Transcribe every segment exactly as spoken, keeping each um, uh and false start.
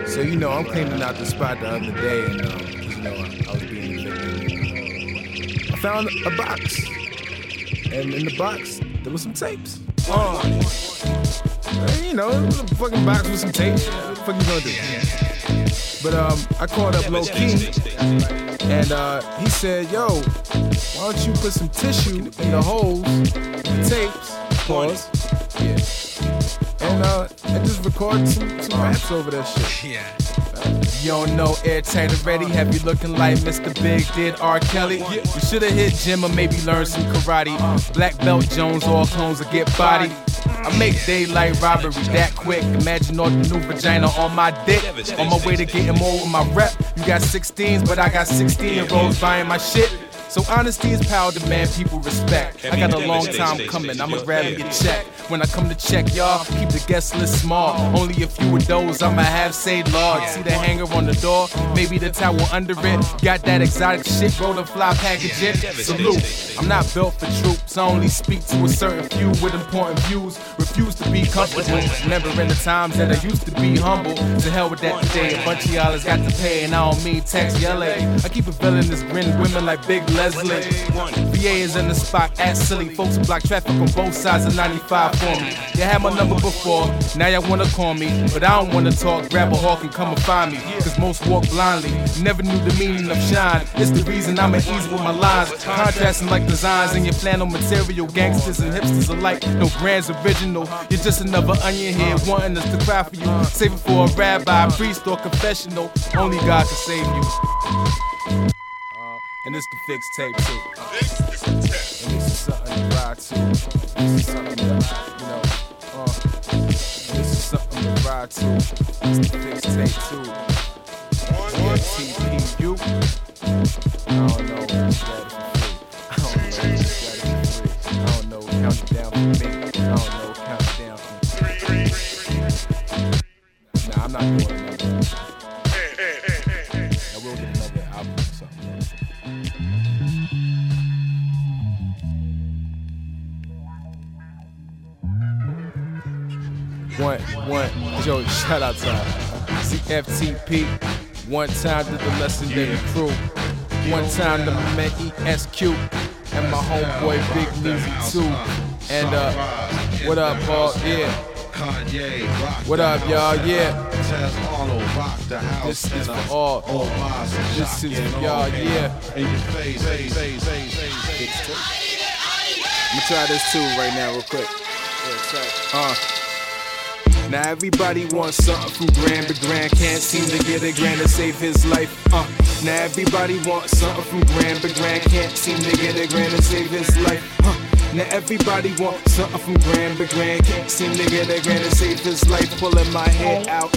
So, you know, I'm cleaning out the spot the other day, and, um, you know, I, I was being evicted. I found a box, and in the box, there was some tapes. Oh, uh, you know, it was a fucking box with some tapes. What the fuck you gonna do? But um, I called up Low Key, and uh, he said, yo, why don't you put some tissue in the holes, the tapes, pause, yeah. And, uh, and just record some, some raps over that shit. Yeah. Uh, you don't know airtight already. Have you looking like Mister Big did R. Kelly? You should've hit gym or maybe learn some karate. Black belt Jones, all clones will get bodied. I make daylight robbery that quick. Imagine all the new vagina on my dick. On my way to getting more with my rep. You got sixteens, but I got sixteen year olds buying my shit. So honesty is power, demand people respect. I got a long time coming, I'ma grab and get checked. When I come to check y'all, keep the guest list small. Only a few of those I'ma have say Lord. See the hanger on the door, maybe the towel under it. Got that exotic shit, roll the fly package it. Salute, I'm not built for troops. I only speak to a certain few with important views. Refuse to be comfortable. Remember in the times that I used to be humble. To hell with that today, a bunch of y'all has got to pay. And I don't mean tax yelling. I keep a villainous grin, women like Big Leslie. V A is in the spot, at silly. Folks who block traffic on both sides of ninety-five for me. You had my number before, now y'all wanna call me. But I don't wanna talk, grab a hawk and come and find me. Cause most walk blindly, never knew the meaning of shine. It's the reason I'm at ease with my lines. Contrasting like designs in your flannel material. Gangsters and hipsters alike, no brands original. You're just another onion here, wanting us to cry for you. Save it for a rabbi, priest or confessional. Only God can save you. And it's the fixed tape too. And this is something to ride to. This is something to, you know, uh, this is something to ride to. It's the fixed tape too. Yeah, T P U. I don't know who's got it for free. I don't know who's got it for free. I don't know, count it down for me. I don't know, count it down for me. Nah, I'm not doing another. I will get another album or something. One, one, yo, shout out to C F T P. One time to the legendary crew. One time to my man E S Q. And my homeboy Big Leezy too. And uh, what up, Paul? Yeah. What up, y'all? Yeah. This is for all. This is for y'all, yeah. I'm gonna try this too right now, real quick. Uh. Now everybody wants something from grand, but grand can't seem to get a grand to save his life. Uh. Now everybody wants something from grand, but grand can't seem to get a grand to save his life. Uh. Now everybody wants something from grand, but grand can't seem to get a grand to save his life. Pulling my head out.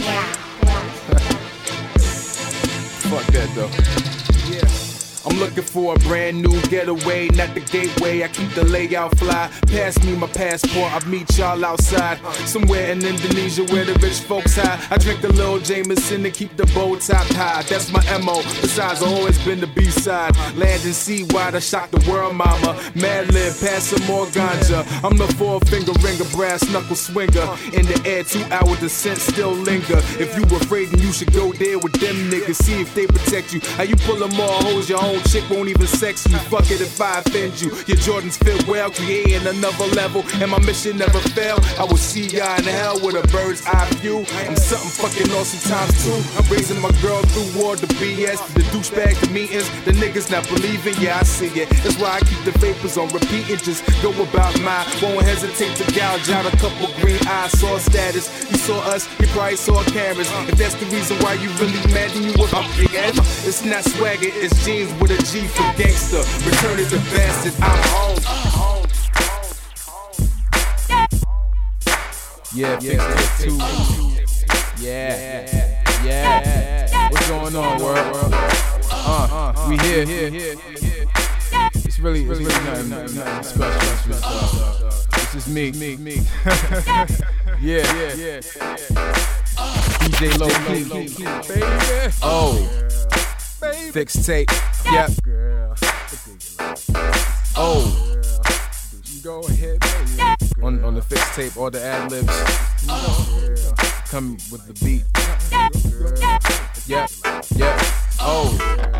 Fuck that though. Yeah. I'm looking for a brand new getaway, not the gateway. I keep the layout fly. Pass me my passport, I'll meet y'all outside. Somewhere in Indonesia where the rich folks hide. I drink a little Jameson to keep the bow top high. That's my M O. Besides, I've always been the B-side. Land and sea wide, I shock the world, mama. Mad Lib, pass some more ganja. I'm the four finger ringer, brass knuckle swinger. In the air, two hour descent still linger. If you afraid, then you should go there with them niggas. See if they protect you. How you pull them all hoes, your own chick won't even sex you. Fuck it if I offend you. Your Jordans fit well, creating another level. And my mission never fail. I will see y'all in hell with a bird's eye view. I'm something fucking awesome times two. I'm raising my girl through war, the B S, the douchebag, the meetings. The niggas not believing, yeah, I see it. That's why I keep the vapors on repeating. Just go about mine. Won't hesitate to gouge out a couple green eyes. Saw status. You saw us, you probably saw cameras. If that's the reason why you really mad, then you was up big ass. It's not swagger, it's jeans with a G for gangster. Return is the bastard, I'm home. Yeah, fix it too. Yeah, yeah. What's going on, world? Uh, we here. It's really, it's really nothing, nothing, nothing special. This is me. Yeah, yeah. D J Low Key. Oh. Fix tape, yep. Oh, go ahead, on on the fix tape, all the ad libs. come with the beat. Yep, yep, oh.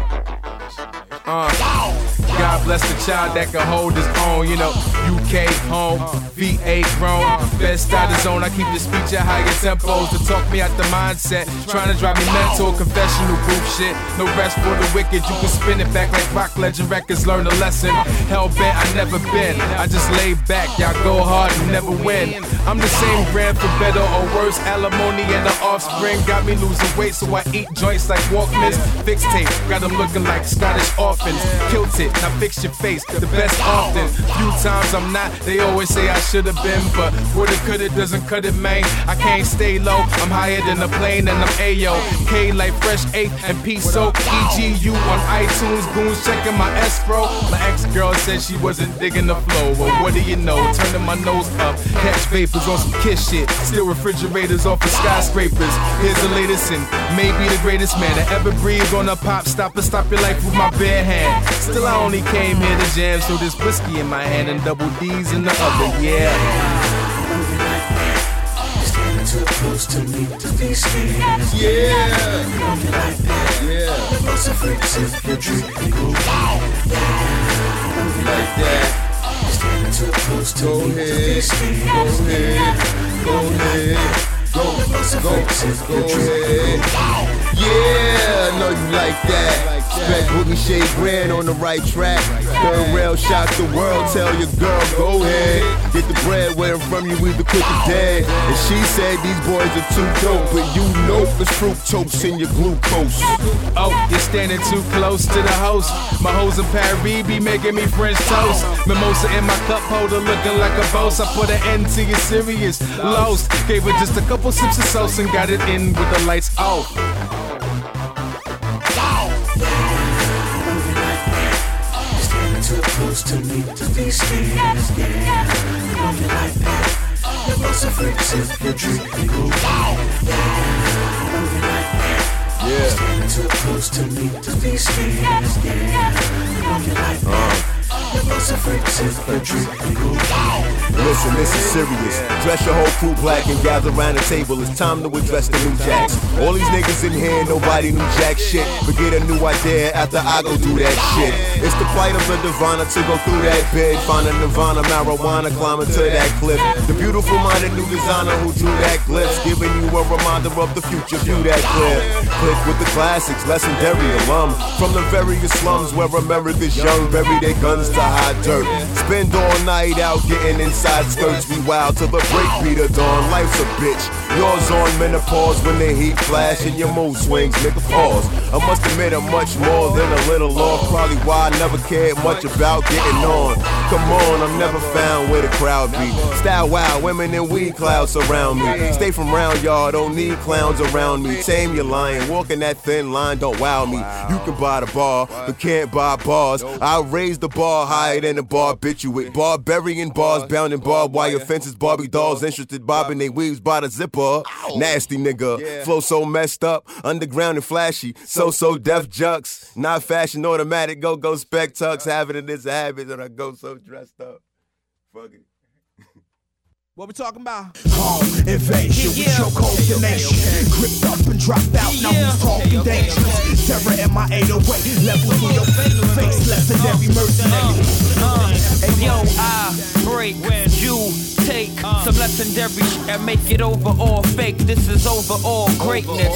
Uh, God bless the child that can hold his own. You know, U K home, V eight grown. Best out of zone, I keep the speech at higher tempos to talk me out the mindset. Trying to drive me mental, confessional group shit. No rest for the wicked, you can spin it back like Rock Legend Records. Learn a lesson. Hell bent, I never been. I just lay back, y'all go hard and never win. I'm the same brand for better or worse. Alimony and the offspring got me losing weight, so I eat joints like Walkmans. Fix tape, got them looking like Scottish orphans. Kilt it, now fix your face, the best often. Few times I'm not, they always say I should've been, but woulda, coulda, doesn't cut it, man. I can't stay low, I'm higher than a plane and I'm Ayo. K like Fresh eight and P Soak. E G U on iTunes, goons checking my escrow. My ex-girl said she wasn't digging the flow, well what do you know, turning my nose up. Catch vapors on some Kiss shit, steal refrigerators off of skyscrapers. Here's the latest and maybe the greatest man to ever breathe on a pop stop and stop your life with my bare hand. Still I only came here to jam, so there's whiskey in my hand and double D's in the other, yeah. Standing too close to me to be scared. Yeah. Love you like that. Yeah. The most offensive you treat people. Love you like that. Standing too close to me to be scared. Go ahead. Go ahead. Go, go, go ahead. Yeah, I know you like that. Spec Boogie Shade Grand on the right track. Third rail shock the world, tell your girl, go ahead. Get the bread where I'm from, you either quick or dead. And she said these boys are too dope, but you know it's fructose in your glucose. Oh, you're standing too close to the host. My hoes in Paris be making me French toast. Mimosa in my cup holder looking like a boss. I put an end to your serious lost. Gave her just a couple sips of sauce and got it in with the lights off. Too close to me to be scared. Yeah, love you like that. You're most offensive, you treat people. Yeah, love you like that. Yeah, standing too close to me to be scared. Yeah, love you like that. You're most offensive, you treat people. Listen, this is serious. Dress your whole crew black and gather around the table. It's time to address the new jacks. All these niggas in here, nobody knew jack shit. But get a new idea after I go do that shit. It's the plight of a diviner to go through that bed. Find a nirvana, marijuana, climbing to that cliff. The beautiful minded new designer who drew that glimpse, giving you a reminder of the future, view that clear. Click with the classics, legendary alum. From the various slums where America's young, bury their guns to high dirt. Spend all night out getting inside skirts. We wild till the break beat of dawn. Life's a bitch. Yours on menopause when the heat flash and your mood swings. Nigga pause. I must admit I'm much more than a little off. Probably why I never cared much about getting on. Come on, I'm never found where the crowd be. Style wild, women in weed clouds surround me. Stay from round y'all, don't need clowns around me. Tame your lion, walking that thin line, don't wow me. You can buy the bar, but can't buy bars. I'll raise the bar higher than the barbitulate. Barbarian bars bound in barbed wire fences. Barbie dolls interested bobbing they weaves by the zipper. Nasty nigga, flow so messed up, underground and flashy. So so deaf jucks, not fashion automatic. Go go spec tucks. Having it is a habit that I go so dressed up. Fuck it. What we talking about? Home invasion Yeah, with your coordination. okay, okay. Gripped up and dropped out, now Yeah, who's talking okay, okay, dangerous? Terror in my eight oh eight, level through your face, legendary mercenary. Uh, and yo, I break, you take some legendary shit and make it over all fake. This is overall greatness.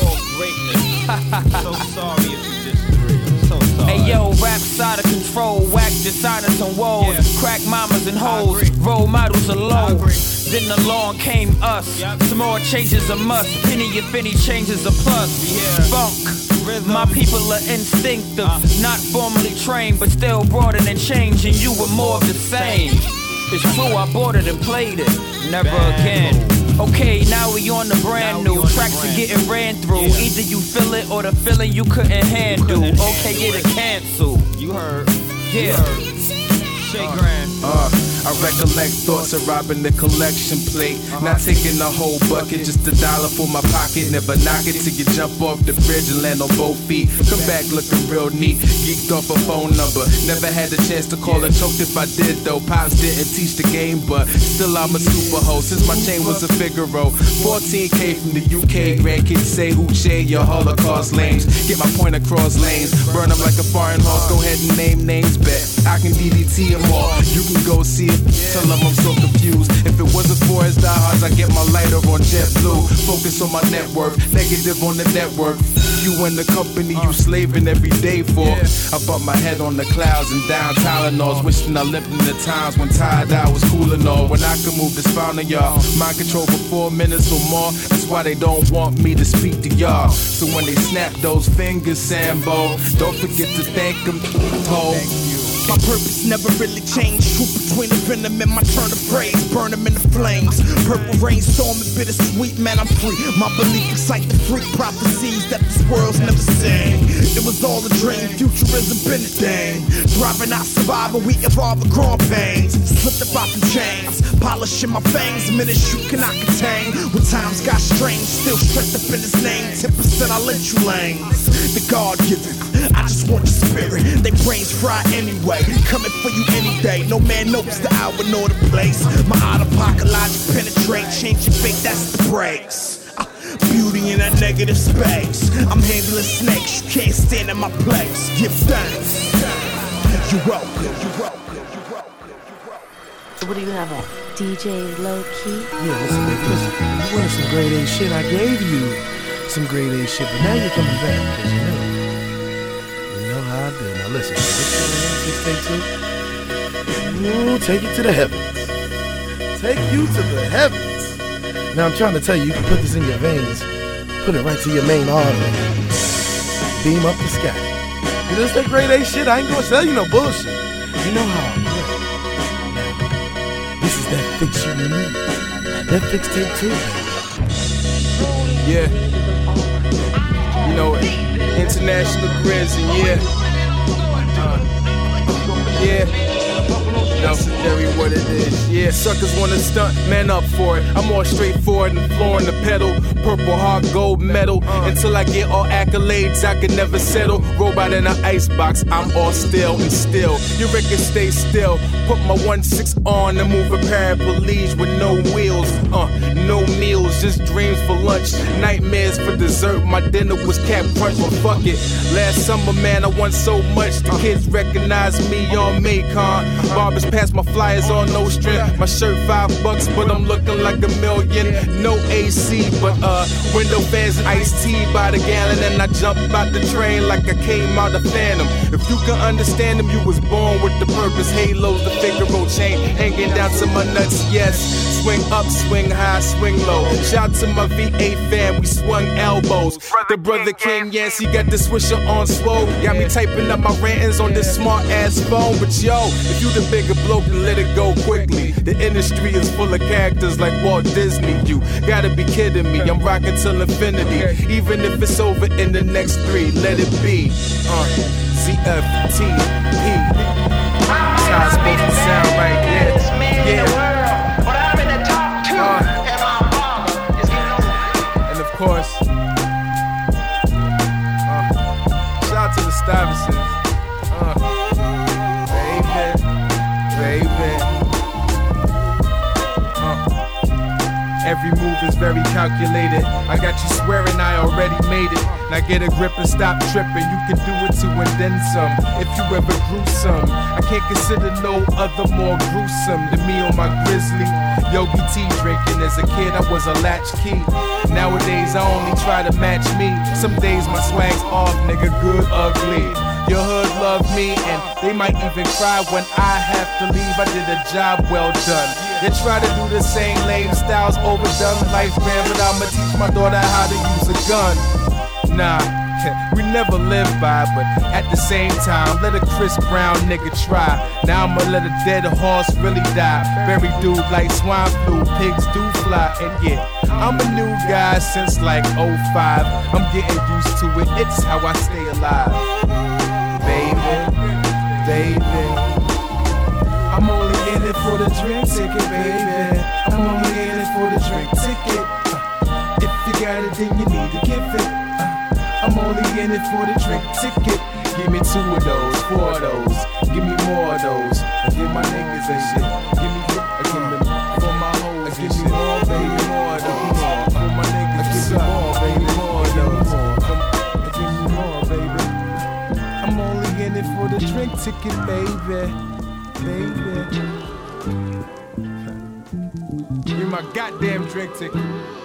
So sorry if you disagree. I'm so sorry. Hey yo, rap's out of control, whack designers and woes, Yeah. crack mamas and hoes, agree. role models are I low. agree. Then along came us, Yep. some more changes a must, penny if any changes a plus. Yeah. Funk, Rhythm. my people are instinctive, Uh. not formally trained, but still broaden and change, and you were more of the same. It's true, I bought it and played it, never Bad again. Okay, now we on the brand Now we new. on the Tracks are brand getting new. ran through. Yeah. Either you feel it or the feeling you couldn't handle. couldn't Okay, handle get it. it canceled. You heard. Yeah. You heard. Shake grand. Uh, I recollect thoughts of robbing the collection plate. Not taking the whole bucket, just a dollar for my pocket. Never knock it till you jump off the bridge and land on both feet. Come back looking real neat, geeked off a phone number. Never had the chance to call and choked if I did though. Pops didn't teach the game, but still I'm a super hoe. Since my chain was a Figaro, fourteen K from the U K. Grandkids say Uche, your Holocaust lanes. Get my point across lanes, burn them like a foreign horse. Go ahead and name names, bet I can D D T them all. You can go see it, tell them I'm so confused. If it wasn't for his diehards, I get my lighter on JetBlue. Focus on my net worth, negative on the network. You and the company you slaving every day for. I bumped my head on the clouds and down Tylenols, wishing I lived in the times when tired I was cool and all. When I could move this found of y'all, mind control for four minutes or more. That's why they don't want me to speak to y'all. So when they snap those fingers, Sambo, don't forget to thank them. Told. My purpose never really changed. Truth between the venom and my turn of phrase. Burn them in the flames. Purple rain storm and bittersweet. Man, I'm free. My belief excites the freak prophecies that this world's never seen. It was all a dream. Futurism been a thing. Thriving, I survive, and we evolve with growing pains. Slipped up off the chains. Polishing my fangs. Minutes you cannot contain. When times got strange, still stressed up in his name. ten percent I let you lanes. The God given. I just want your spirit. They brains fry anyway. Coming for you any day. No man knows the hour nor the place. My out-of-pocket logic penetrate. Change your fate, that's the brakes. Uh, beauty in that negative space. I'm handling snakes. You can't stand in my place. Give thanks. You're welcome. You're welcome. You're welcome. So what do you have on? D J Low Key? Yeah, listen, baby, listen. You wanted some grade A shit. I gave you some grade A shit, but now you're coming back because you know. You know how I do. Now listen, this take two. Ooh, take it to the heavens. Take you to the heavens. Now I'm trying to tell you, you can put this in your veins, put it right to your main artery, beam up the sky. You know, that grade A shit, I ain't gonna tell you no bullshit. You know how I play. Now, this is that fix you need. That fix take two. Yeah. You know, international grids and yeah. Uh, yeah. Legendary what it is, yeah. Suckers wanna stunt, man up for it. I'm more straightforward and flooring the pedal. Purple heart, gold medal. Until I get all accolades, I can never settle. Robot in an icebox, I'm all still and still. You reckon stay still. Put my one six on and move a paraplegic with no wheels. Uh, no meals, just dreams for lunch. Nightmares for dessert. My dinner was Cap Crunch, but fuck it. Last summer, man, I won so much. The kids recognize me on Macon. Barbers pass my flyers on no strength. My shirt five bucks, but I'm looking like a million. No A C, but uh, window fans and iced tea by the gallon. And I jump out the train like I came out of Phantom. If you can understand them, you was born with the purpose. Halos, the Figaro chain hanging down to my nuts, yes. Swing up, swing high, swing low. Shout to my V A fan, we swung elbows. The brother King Yancey got the swisher on swole. Got me typing up my rantings on this smart ass phone. But yo, if you the bigger bloke, then let it go quickly. The industry is full of characters like Walt Disney. You gotta be kidding me, I'm rocking till infinity. Even if it's over in the next three, let it be. Uh, Z F T P. That's how it's supposed to sound right there. Yeah. And of course, uh, shout out to the Stuyvesants. Uh, baby, baby. Uh, every move is very calculated. I got you swearing I already made it. Now get a grip and stop tripping. You can do it too and then some. If you ever grew some, I can't consider no other more gruesome than me on my grizzly. Yogi tea drinking. As a kid, I was a latchkey. Nowadays, I only try to match me. Some days my swag's off, nigga, good, ugly. Your hood love me, and they might even cry when I have to leave. I did a job well done. They try to do the same lame styles, overdone life's grand, but I'ma teach my daughter how to use a gun. Nah, we never live by, but at the same time, let a Chris Brown nigga try. Now I'ma let a dead horse really die. Bury dude like swine flu, pigs do fly. And yeah, I'm a new guy since like oh five. I'm getting used to it, it's how I stay alive. Baby, baby. for the drink ticket, baby. I'm only in it for the drink ticket. Uh, if you got it, then you need to give it. Uh, I'm only in it for the drink ticket. Give me two of those, four of those. Give me more of those. I give my niggas and shit. Give me, I give me for my hoes. I give me more, baby, more of those. For my niggas, give me more, baby, more of those. I give me more, baby. I'm only in it for the drink ticket, baby, baby. Give me my goddamn drink ticket.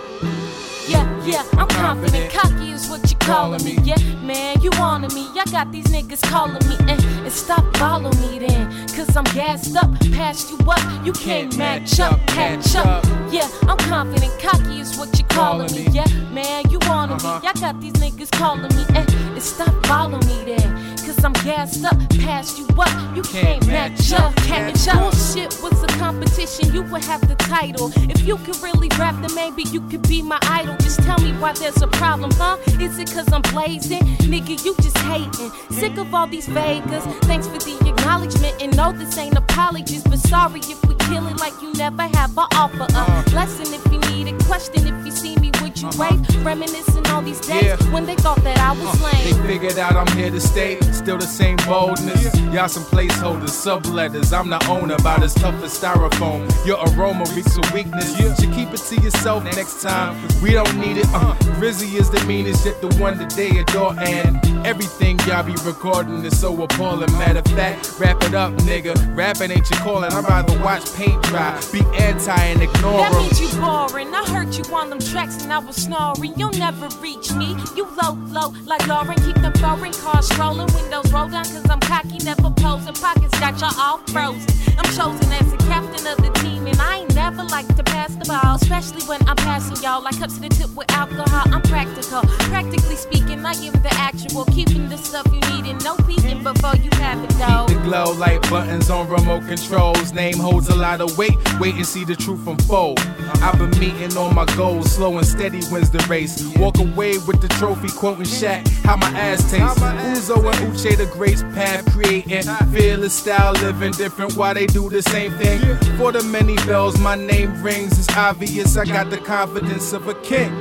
Yeah, yeah, I'm confident, cocky is what you calling me. Yeah, man, you wanted me. I got these niggas calling me. And, and stop following me then. Cause I'm gassed up, passed you up. You can't match up, catch up. Yeah, I'm confident, cocky is what you calling me. Yeah, man, you wanted me. I got these niggas calling me. And, and stop following me then. Cause I'm gassed up, passed you up. You can't match up, catch up. Bullshit was a competition, you would have the title. If you could really rap, then maybe you could be my idol. Just tell me why there's a problem, huh? Is it cause I'm blazing? Nigga, you just hating. Sick of all these Vegas. Thanks for the acknowledgement. And no, this ain't apologies, but sorry if we kill it like you never have an offer. A lesson if you need it. Question if you see me, would you wait? Reminiscing all these days yeah. when they thought that I was lame. They figured out I'm here to stay. Still the same boldness. Y'all some placeholders, subletters. I'm the owner, about as tough as styrofoam. Your aroma reeks a weakness. You should keep it to yourself next time. We don't need it. Uh, Rizzy is the meanest, yet the one that they adore. And everything y'all be recording is so appalling. Matter of fact, wrap it up, nigga. Rapping ain't your calling. I'd rather watch paint dry. Be anti and ignore That them. means you boring. I heard you on them tracks and I was snoring. You'll never reach me. You low, low, like Lauren. Keep them foreign cars rolling. Windows roll down cause I'm cocky. Never posing. Pockets got y'all all frozen. I'm chosen as the captain of the team. And I ain't never like to pass the ball. Especially when I'm passing y'all like cups to the tip with alcohol. I'm practical. Practically speaking, I am the actual. Keeping the stuff you need and no peeking before you have it though. The glow like buttons on remote controls. Name holds a lot of weight. Wait and see the truth unfold. I've been meeting on my goals. Slow and steady wins the race. Walk away with the trophy, quoting Shaq. How my ass tastes. Uzo and Uche the greats path creating. Fearless style living different while they do the same thing. For the many bells my name rings. It's obvious I got the confidence of a king.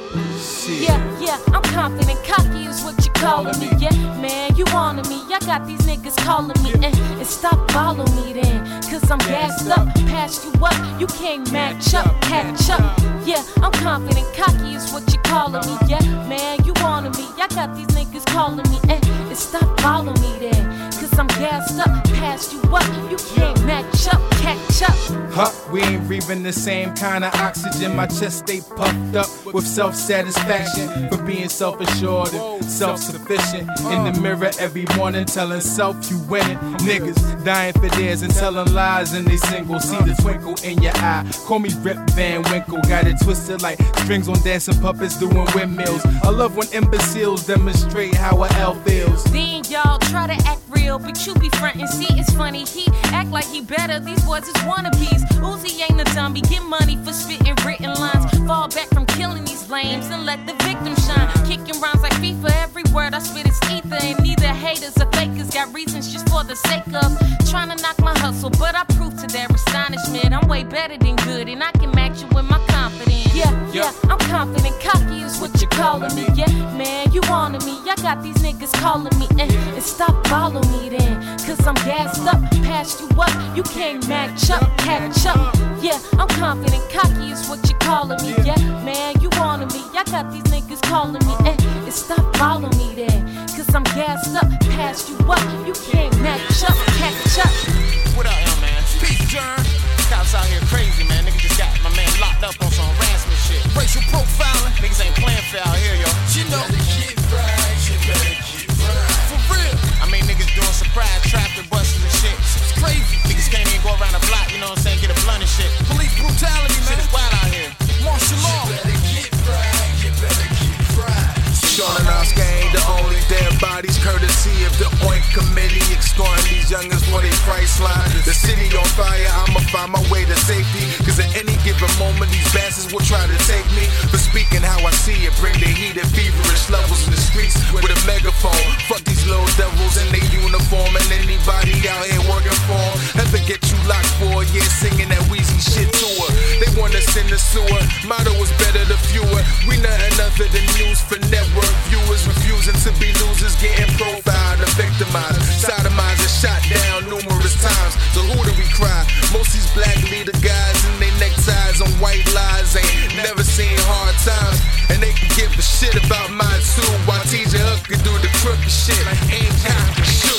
Shit. Yeah, yeah, I'm confident, cocky is what you calling me. Yeah, man, you wanted me. I got these niggas calling me. And, and stop following me then. Cause I'm gassed up, passed you up. You can't match up, catch up. Yeah, I'm confident, cocky is what you calling me. Yeah, man, you wanted me. I got these niggas calling me. And, and stop following me then. Cause I'm gassed up, passed you up. You can't match up, catch up. Huh, we ain't breathing the same kind of oxygen. My chest stay puffed up with self-satisfaction for being self-assured and self-sufficient. In the mirror every morning telling self you winning. Niggas dying for theirs and telling lies and they single. See the twinkle in your eye. Call me Rip Van Winkle. Got it twisted like strings on dancing puppets doing windmills. I love when imbeciles demonstrate how a L feels. Then y'all try to act real, but you be frontin'. See, it's funny, he act like he better. These boys is wannabes. Uzi ain't a dummy. Get money for spitting written lines. Fall back from killing these lames and let the victim shine. Kicking rhymes like FIFA. Every word I spit is ether. And neither haters or fakers got reasons just for the sake of trying to knock my hustle. But I prove to their astonishment I'm way better than good. And I can match you with my confidence. Yeah, yeah, I'm confident. Cocky is what you're calling me. Yeah, man, you wanted me. I got these niggas calling me. And, and stop following me then. Cause I'm gassed up, passed you up. You can't match up, catch up. Yeah, I'm confident. Cocky is what you're calling me. Yeah, man, you wanted me. I got these niggas calling me. And, and stop following me then. Cause I'm gassed up, passed you up. You can't match up, catch up. What up, young man? Peace, Jern. Cops out here crazy, man. Niggas just got my man locked up on some harassment shit. Racial profiling. Niggas ain't playing fair out here, yo. You know. You better get right. You better get right. For real. I mean, niggas doing surprise traffic buses and shit. It's crazy. Niggas can't even go around the block, you know what I'm saying? Get a blunt and shit. Police brutality, man. Shit is wild out here. Martial law. You better get right. You better get right. Sean and Oscar ain't the only dead bodies, courtesy of the Oink Committee, extorting these youngins for they price line. The city on fire, I'ma find my way to safety. Cause at any given moment, these bastards will try to take me. For speaking how I see it, bring the heat at feverish levels in the streets with a megaphone. Fuck these little devils in their uniform and anybody out here working for them. Ever get you locked for a year, six cover the news for network viewers, refusing to be losers, getting profiled and victimized, sodomized and shot down numerous times. So who do we cry? Most these black leader guys in their neckties on white lies ain't never seen hard times, and they can give a shit about mine too. While T J Hook can do the crooked shit, ain't time to shoot.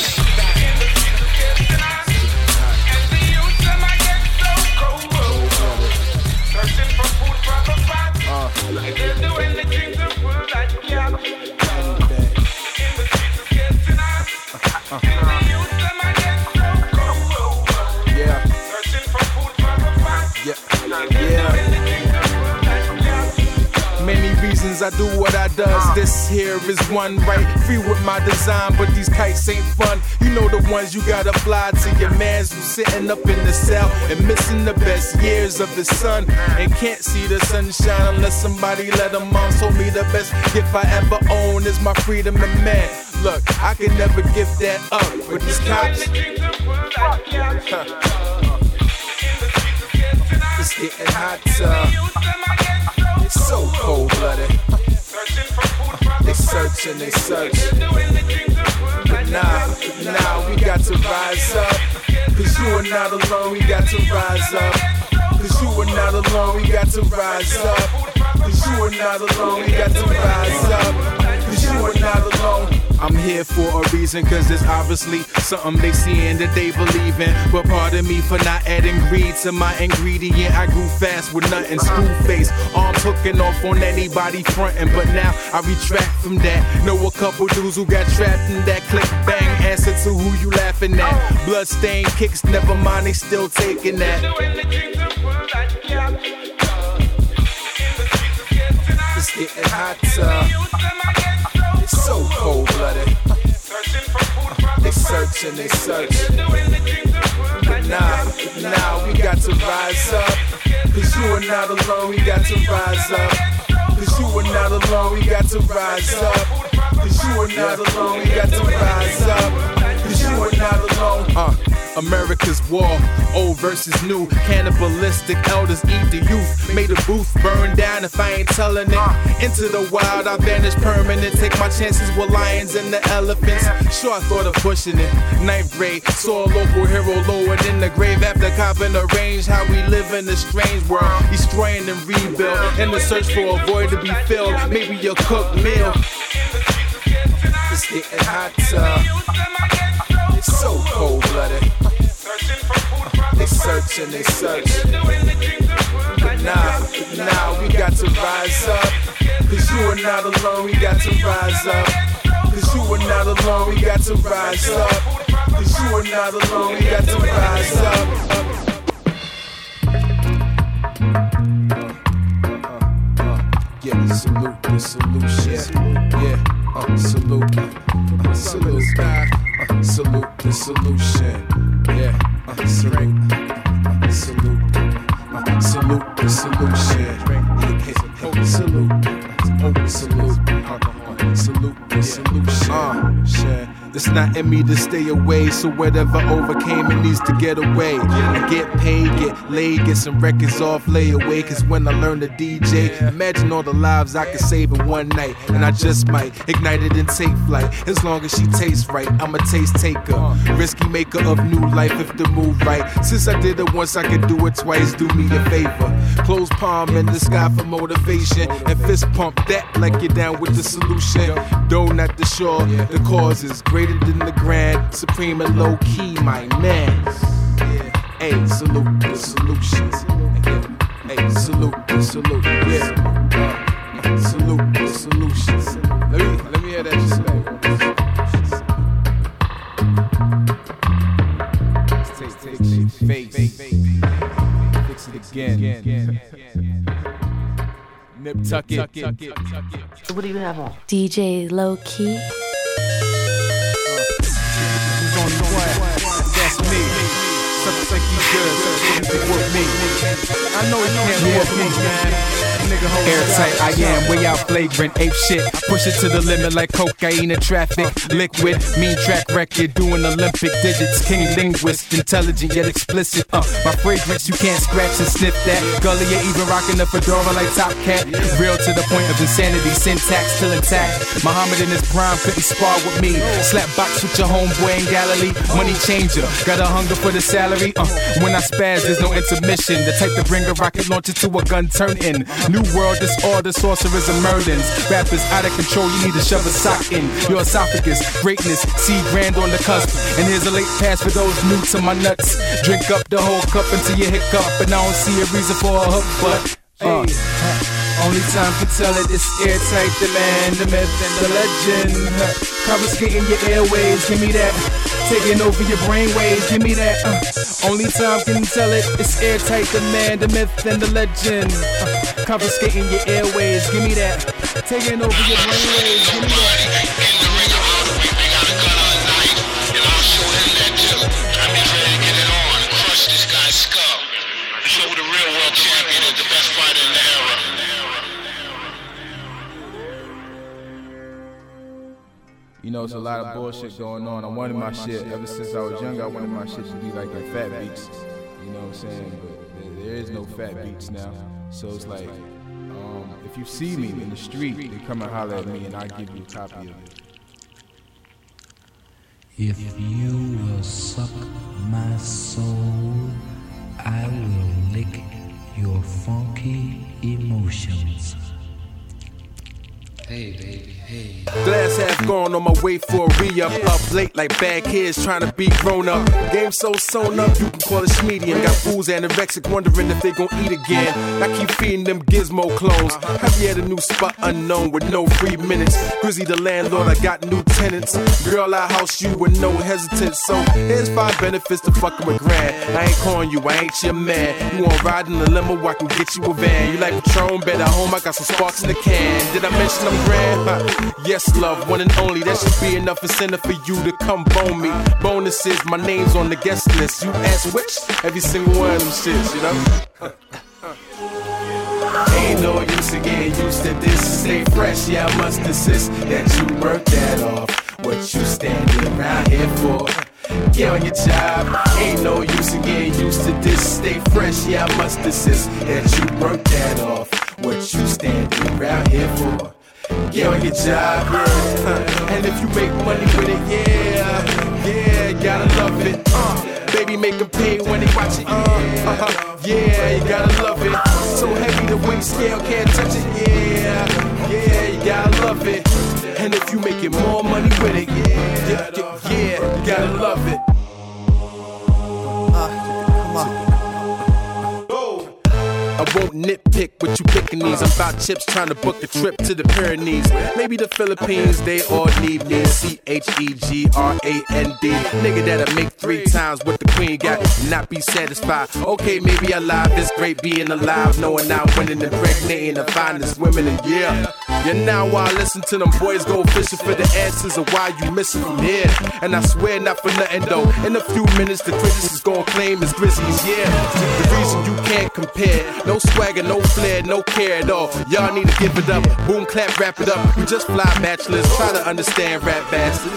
I do what I does, this here is one, right? Free with my design, but these kites ain't fun. You know the ones you gotta fly to your mans who's sitting up in the cell and missing the best years of the sun, and can't see the sunshine unless somebody let them on. Told me the best gift I ever own is my freedom and man. Look, I can never give that up, but these cops, huh. It's getting hot, uh, it's so cold-blooded. They search and they search, but now, now we got to rise up. Cause you are not alone, we got to rise up. Cause you are not alone, we got to rise up. Cause you are not alone, we got to rise up. Cause you are not alone. I'm here for a reason, cause it's obviously something they seeing that they believe in. But pardon me for not adding greed to my ingredient. I grew fast with nothing, school face, arms hooking off on anybody frontin'. But now I retract from that. Know a couple dudes who got trapped in that click bang. Answer to who you laughing at. Bloodstained kicks, never mind, they still taking that. It's getting hot, uh, it's so cold-blooded. They search and they search, but now, now we got to rise up. Cause you are not alone, we got to rise up. Cause you are not alone, we got to rise up. Cause you are not alone, we got to rise up. Cause you are not alone. Uh. America's war, old versus new. Cannibalistic elders eat the youth. Made a booth burn down if I ain't telling it. Into the wild, I vanish permanent. Take my chances with lions and the elephants. Sure, I thought of pushing it. Ninth grade, saw a local hero lowered in the grave after copping the range. How we live in a strange world, destroying and rebuild. In the search for a void to be filled, maybe a cooked meal. It's getting hot, uh, it's so cold-blooded. They search and they search, but now, now we got to rise up. Cause you are not alone, we got to rise up. Cause you are not alone, we got to rise up. Cause you are not alone, we got to rise up. Yeah, salute the solution. Yeah, uh, salute, uh, salute, uh, salute the solution. Yeah, uh, salute, uh, salute, uh, salute the solution. Salute, salute, salute, salute the solution. Uh, shit. It's not in me to stay away, so whatever overcame it needs to get away. I get paid, get laid, get some records off, lay away. Cause when I learn to D J, imagine all the lives I could save in one night. And I just might ignite it and take flight. As long as she tastes right, I'm a taste taker, risky maker of new life if the move right. Since I did it once, I could do it twice, do me a favor. Close palm in the sky for motivation, and fist pump that like you're down with the solution. Though not the shore, the cause is greater than the grand, supreme and low key, my man. Hey, salute the solutions. Hey, salute the salute. Yeah, uh, salute the solutions. Let me let me hear that just take take face, fix it again. Nip tuck it. What do you have on? D J Low Key. That's me. Something like you good, something with me. I know you can't work me, man. nigga hold Airtight, I am way out flagrant, ape shit. Push it to the limit like cocaine in traffic. Liquid, mean track record, doing Olympic digits. King linguist, intelligent yet explicit. Uh, my fragrance, you can't scratch and sniff that. Gully, you even rocking the fedora like Top Cat. Real to the point of insanity, syntax still intact. Muhammad in his prime couldn't spar with me. Slap box with your homeboy in Galilee. Money changer, got a hunger for the salary. Uh, when I spaz, there's no intermission. The type to bring a rocket launcher to a gun turn in. New world disorder, sorcerers and murders. Rappers out of control, you need to shove a sock in your esophagus. Greatness, see grand on the cusp. And here's a late pass for those new to my nuts. Drink up the whole cup until you hiccup. And I don't see a reason for a hook, but uh, only time can tell it. It's airtight, the man, the myth, and the legend. Confiscating your airways, give me that. Taking over your brainwaves, give me that. Uh, only time can tell it. It's airtight, the man, the myth, and the legend. Uh, confiscating your airways, give me that. Taking over your brainwaves, give me that. You know, it's a lot of bullshit going on. I wanted my shit, ever since I was young, I wanted my shit to be like the fat beats. You know what I'm saying? But there, there is no fat beats now. So it's like, um, if you see me in the street, they come and holler at me and I give you a copy of it. If you will suck my soul, I will lick your funky emotions. Hey, baby, hey. Glass half gone on my way for a re-up. Up late like bad kids trying to be grown up. Game so sewn up, you can call it medium. Got fools anorexic wondering if they gon' eat again. I keep feeding them gizmo clones. Have you had a new spot unknown with no free minutes? Grizzy the landlord, I got new tenants. Girl, I house you with no hesitance. So here's five benefits to fucking with grand. I ain't calling you, I ain't your man. You want ride in the limo, I can get you a van. You like Patron, better home, I got some sparks in the can. Did I mention I'm grand? Huh. Yes, love, one and only. That should be enough incentive for you to come bone me. Bonuses, my name's on the guest list. You ask which? Every single one of them shits, you know? Ain't no use to getting used to this. Stay fresh, yeah, I must insist that you work that off. What you standing around here for? Get on your job. Ain't no use in getting used to this. Stay fresh, yeah, I must insist that you work that off. What you standing around here for? Get on your job, yeah. And if you make money with it, yeah, yeah, you gotta love it. Uh, baby, make them pay when they watch it. Uh, uh-huh, yeah, you gotta love it. So heavy the weight scale can't touch it. Yeah, yeah, you gotta love it. And if you making more money with it, yeah, yeah, yeah, yeah, you gotta love it. Uh, come on. I won't nitpick what you picking these. I'm about chips trying to book a trip to the Pyrenees. Maybe the Philippines, they all need me. C H E G R A N D. Nigga that'll make three times what the queen got, not be satisfied. Okay, maybe alive, it's great being alive, knowing I'm winning and impregnating the finest women. And yeah, yeah, now while I listen to them boys go fishing for the answers of why you missing from here. And I swear not for nothing though, in a few minutes the critics is gonna claim it's Grizzlies, yeah. The reason you can't compare. No swagger, no flair, no care at all. Y'all need to give it up. Boom, clap, wrap it up. We just fly bachelors. Try to understand rap bastards.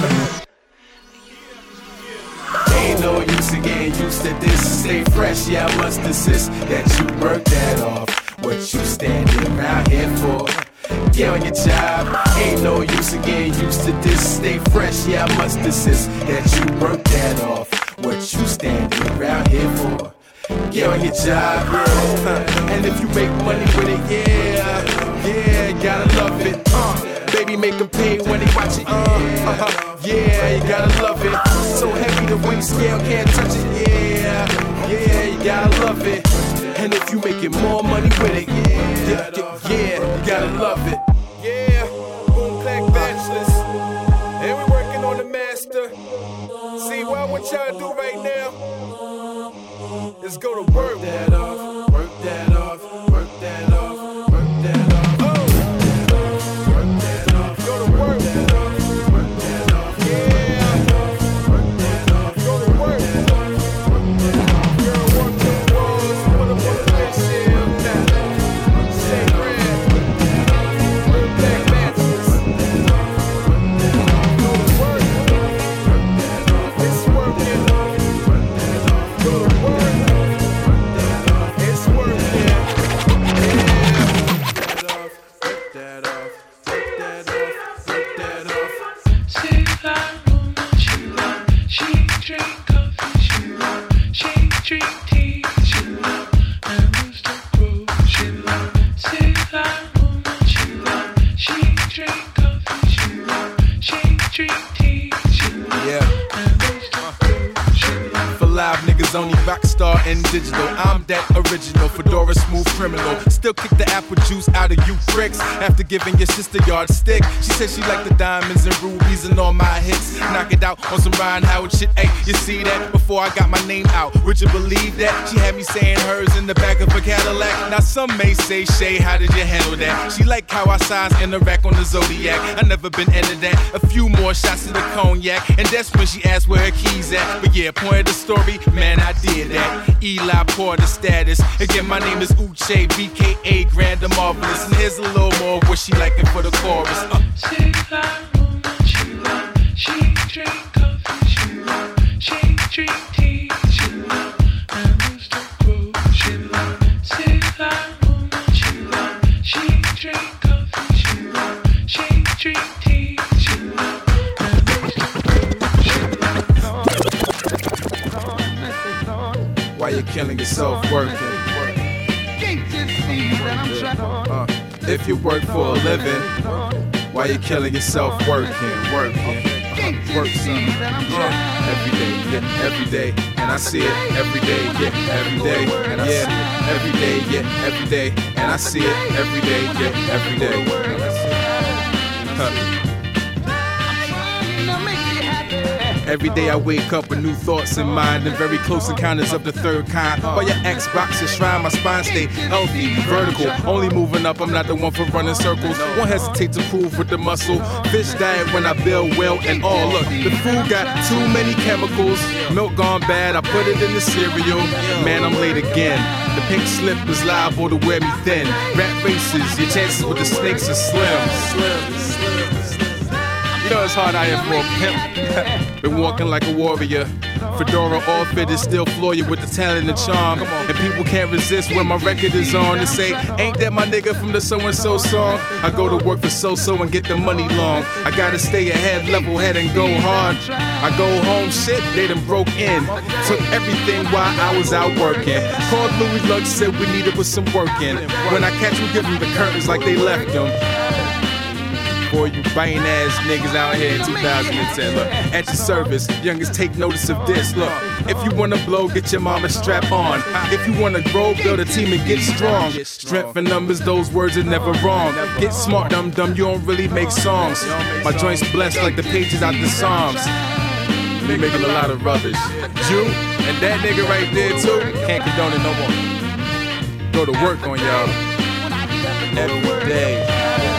Ain't no use in getting used to this. Stay fresh, yeah, I must insist that you work that off. What you standing around here for? Get on your job. Ain't no use in getting used to this. Stay fresh, yeah, I must insist that you work that off. What you standing around here for? Get on your job, yeah. And if you make money with it, yeah, yeah, you gotta love it. Uh, baby, make them pay when they watch it. Uh, uh-huh, yeah, you gotta love it. So heavy the weight scale can't touch it. Yeah, yeah, you gotta love it. And if you making more money with it, yeah, yeah, yeah, you gotta love it. Yeah, boom, clack, bachelors, and we working on the master. See what what y'all do right now? Let's go to work. Work that off, work that off, work that off, work that off. Oh, work that off, go to work. Work that off, yeah. Work that off, go to work. Girl, work the walls, put up on the windshield. Say Yeah. For live niggas only rockstar and digital. I'm that original Fedora smooth criminal. Still kick the apple juice out of you bricks after giving your sister yardstick. She said she liked the diamonds and rubies and all my hits. Knock it out on some Ryan Howard shit. Hey, you see that? Before I got my name out, would you believe that? She had me saying hers in the back of a Cadillac. Now some may say, Shay, how did you handle that? She liked how I signs interact on the Zodiac. I never been into that. A few more shots of the cognac, and that's when she asked where her keys at. But yeah, point of the story, man, I did that. Eli Porter status. Again, my name is Uche, B K A Grand and Marvelous. And here's a little more of what she liking for the chorus. Uh. She like woman, she love, she drink coffee, she love, she drink tea, she love, and who's the crew, she love. She like woman, she love, she drink coffee, she love, she drink tea, she love, and who's the crew, she love. Why you killing yourself working? Uh, if you work for a living, why you killing yourself working, working, uh, work son, uh, every day, yeah, every day, and I see it every day, yeah, every day, and I yeah, every day, yeah, every day, and I see it every day, yeah, every day. Huh. Every day I wake up with new thoughts in mind and very close encounters of the third kind. While your Xbox is shrine, my spine stay healthy, vertical. Only moving up, I'm not the one for running circles. Won't hesitate to prove with the muscle. Fish diet when I build well and all. Look, the food got too many chemicals. Milk gone bad, I put it in the cereal. Man, I'm late again. The pink slip is liable to wear me thin. Rat races, your chances with the snakes are slim. Slim, slim. You know it's hard out here for a pimp. Been walking like a warrior. Fedora all fitted, still floor you with the talent and charm. And people can't resist when my record is on to say, ain't that my nigga from the so-and-so song? I go to work for so-so and get the money long. I gotta stay ahead, level head and go hard. I go home, shit, they done broke in. Took everything while I was out working. Called Louis Lux, said we needed with some work in. When I catch them, give them the curtains like they left them. For you biting ass niggas out here in two thousand ten, look, at your service, youngest take notice of this, look, if you wanna blow, get your mama strap on, if you wanna grow, build a team and get strong, strength and numbers, those words are never wrong, get smart, dumb dumb, you don't really make songs, my joints blessed like the pages out the Psalms, they making a lot of rubbish, Jew, and that nigga right there too, can't condone it no more, go to work on y'all, every day.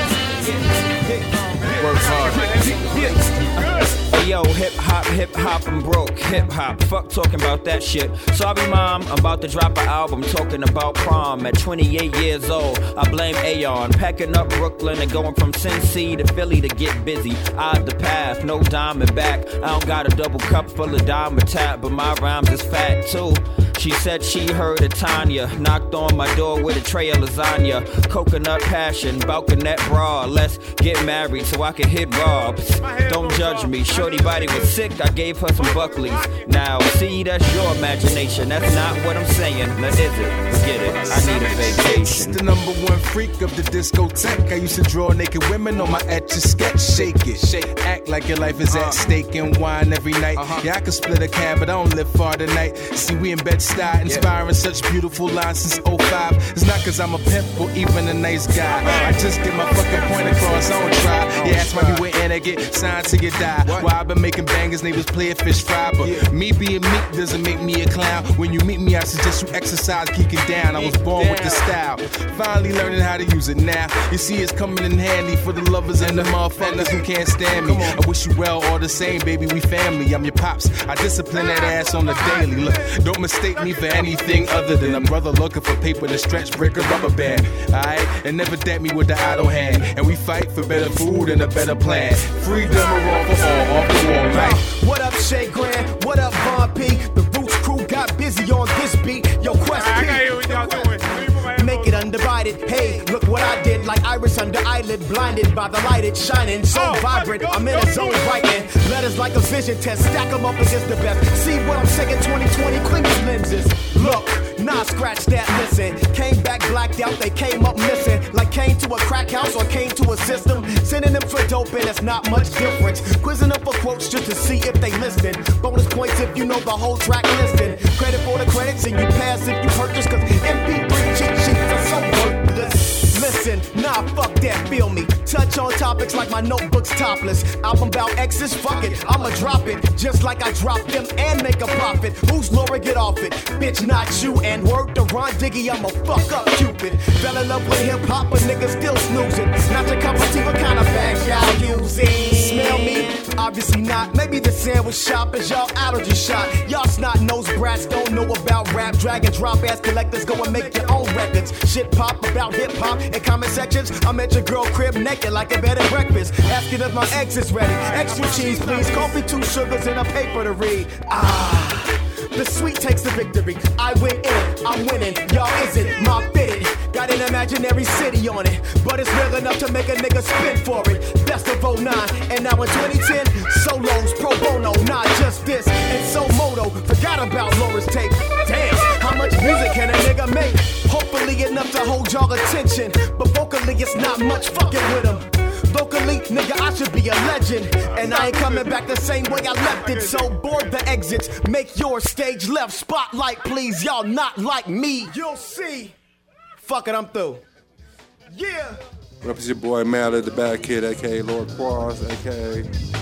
Work hard. Hey, yo, hip hop, hip hop, I'm broke. Hip hop, fuck talking about that shit. Sorry, mom, I'm about to drop an album talking about prom. At twenty-eight years old, I blame Aeon. Packing up Brooklyn and going from Cincy to Philly to get busy. Odd the path, no diamond back. I don't got a double cup full of diamond tap, but my rhymes is fat too. She said she heard of Tanya, knocked on my door with a tray of lasagna. Coconut passion, balconette bra. Let's get married so I can hit Robs. Don't judge me, shorty body was sick, I gave her some Buckleys. Now see, that's your imagination, that's not what I'm saying. Now is it? Forget it, I need a vacation. The number one freak of the discotheque. I used to draw naked women on my etch-a-sketch. Shake it, shake, act like your life is at stake and wine every night. Yeah, I could split a cab, but I don't live far tonight. See, we in bed style, inspiring such beautiful lines since oh five. It's not cause I'm a pimp or even a nice guy. I just get my fucking point across, I don't try. Yeah, that's why we went in and get signed till you die. Why I been making bangers, neighbors play a fish fry. But me being meek doesn't make me a clown. When you meet me, I suggest you exercise, kicking down. I was born with the style, finally learning how to use it now. You see, it's coming in handy for the lovers and the motherfuckers who can't stand me. I wish you well, all the same, baby, we family. I'm your pops, I discipline that ass on the daily. Look, don't mistake me for anything other than a brother looking for paper to stretch, break a rubber band. Alright, and never dab me with the idle hand. And we fight for better food and a better plan. Freedom or all for all, off the wall, right? What up, Shay Grand? What up, Von P? The Roots crew got busy on this beat. Yo, Quest P. I got you what y'all doing. Make it undivided. Hey, look what I did. Like iris under eyelid, blinded by the light, it's shining so oh, vibrant. I'm in a zone brightening. Letters like a vision test. Stack them up against the best. See what I'm saying? twenty twenty, clean your lenses. Look. Nah, scratch that, listen. Came back blacked out, they came up missing. Like came to a crack house or came to a system. Sending them for dope and it's not much difference. Quizzing up for quotes just to see if they listen. Bonus points if you know the whole track listing. Credit for the credits and you pass if you purchase. Cause M P three cheat sheets are so worthless. Listen, nah, fuck that, feel me. Touch on topics like my notebook's topless. Album about exes, fuck it, I'ma drop it. Just like I dropped them and make a profit. Who's Laura, get off it? Bitch, not you. And word to Ron Diggy, I'ma fuck up Cupid. Fell in love with hip-hop, but niggas still snoozing. Not your cup of tea, what kind of bag y'all using? Smell me? Obviously not. Maybe the sandwich shop is y'all allergy shot. Y'all snot-nosed brats don't know about rap. Drag and drop ass collectors, go and make your own records. Shit pop about hip-hop in comment sections. I'm at your girl crib naked like a bed at breakfast. Asking if my eggs is ready. Extra cheese, please. Coffee, two sugars, and a paper to read. Ah, the sweet takes the victory. I win in, I'm winning. Y'all isn't my fitted. Got an imaginary city on it, but it's real enough to make a nigga spin for it. Best of oh nine, and now in twenty ten, solos, pro bono, not just this. And so moto, forgot about Laura's tape. Damn, how much music can a nigga make? Hopefully enough to hold y'all attention, but vocally it's not much fucking with him. Locally, nigga, I should be a legend. And I ain't coming back the same way I left it. So board the exits, make your stage left. Spotlight, please, y'all not like me. You'll see. Fuck it, I'm through. Yeah. Represent your boy Mal the Bad Kid, aka Lord Cross, aka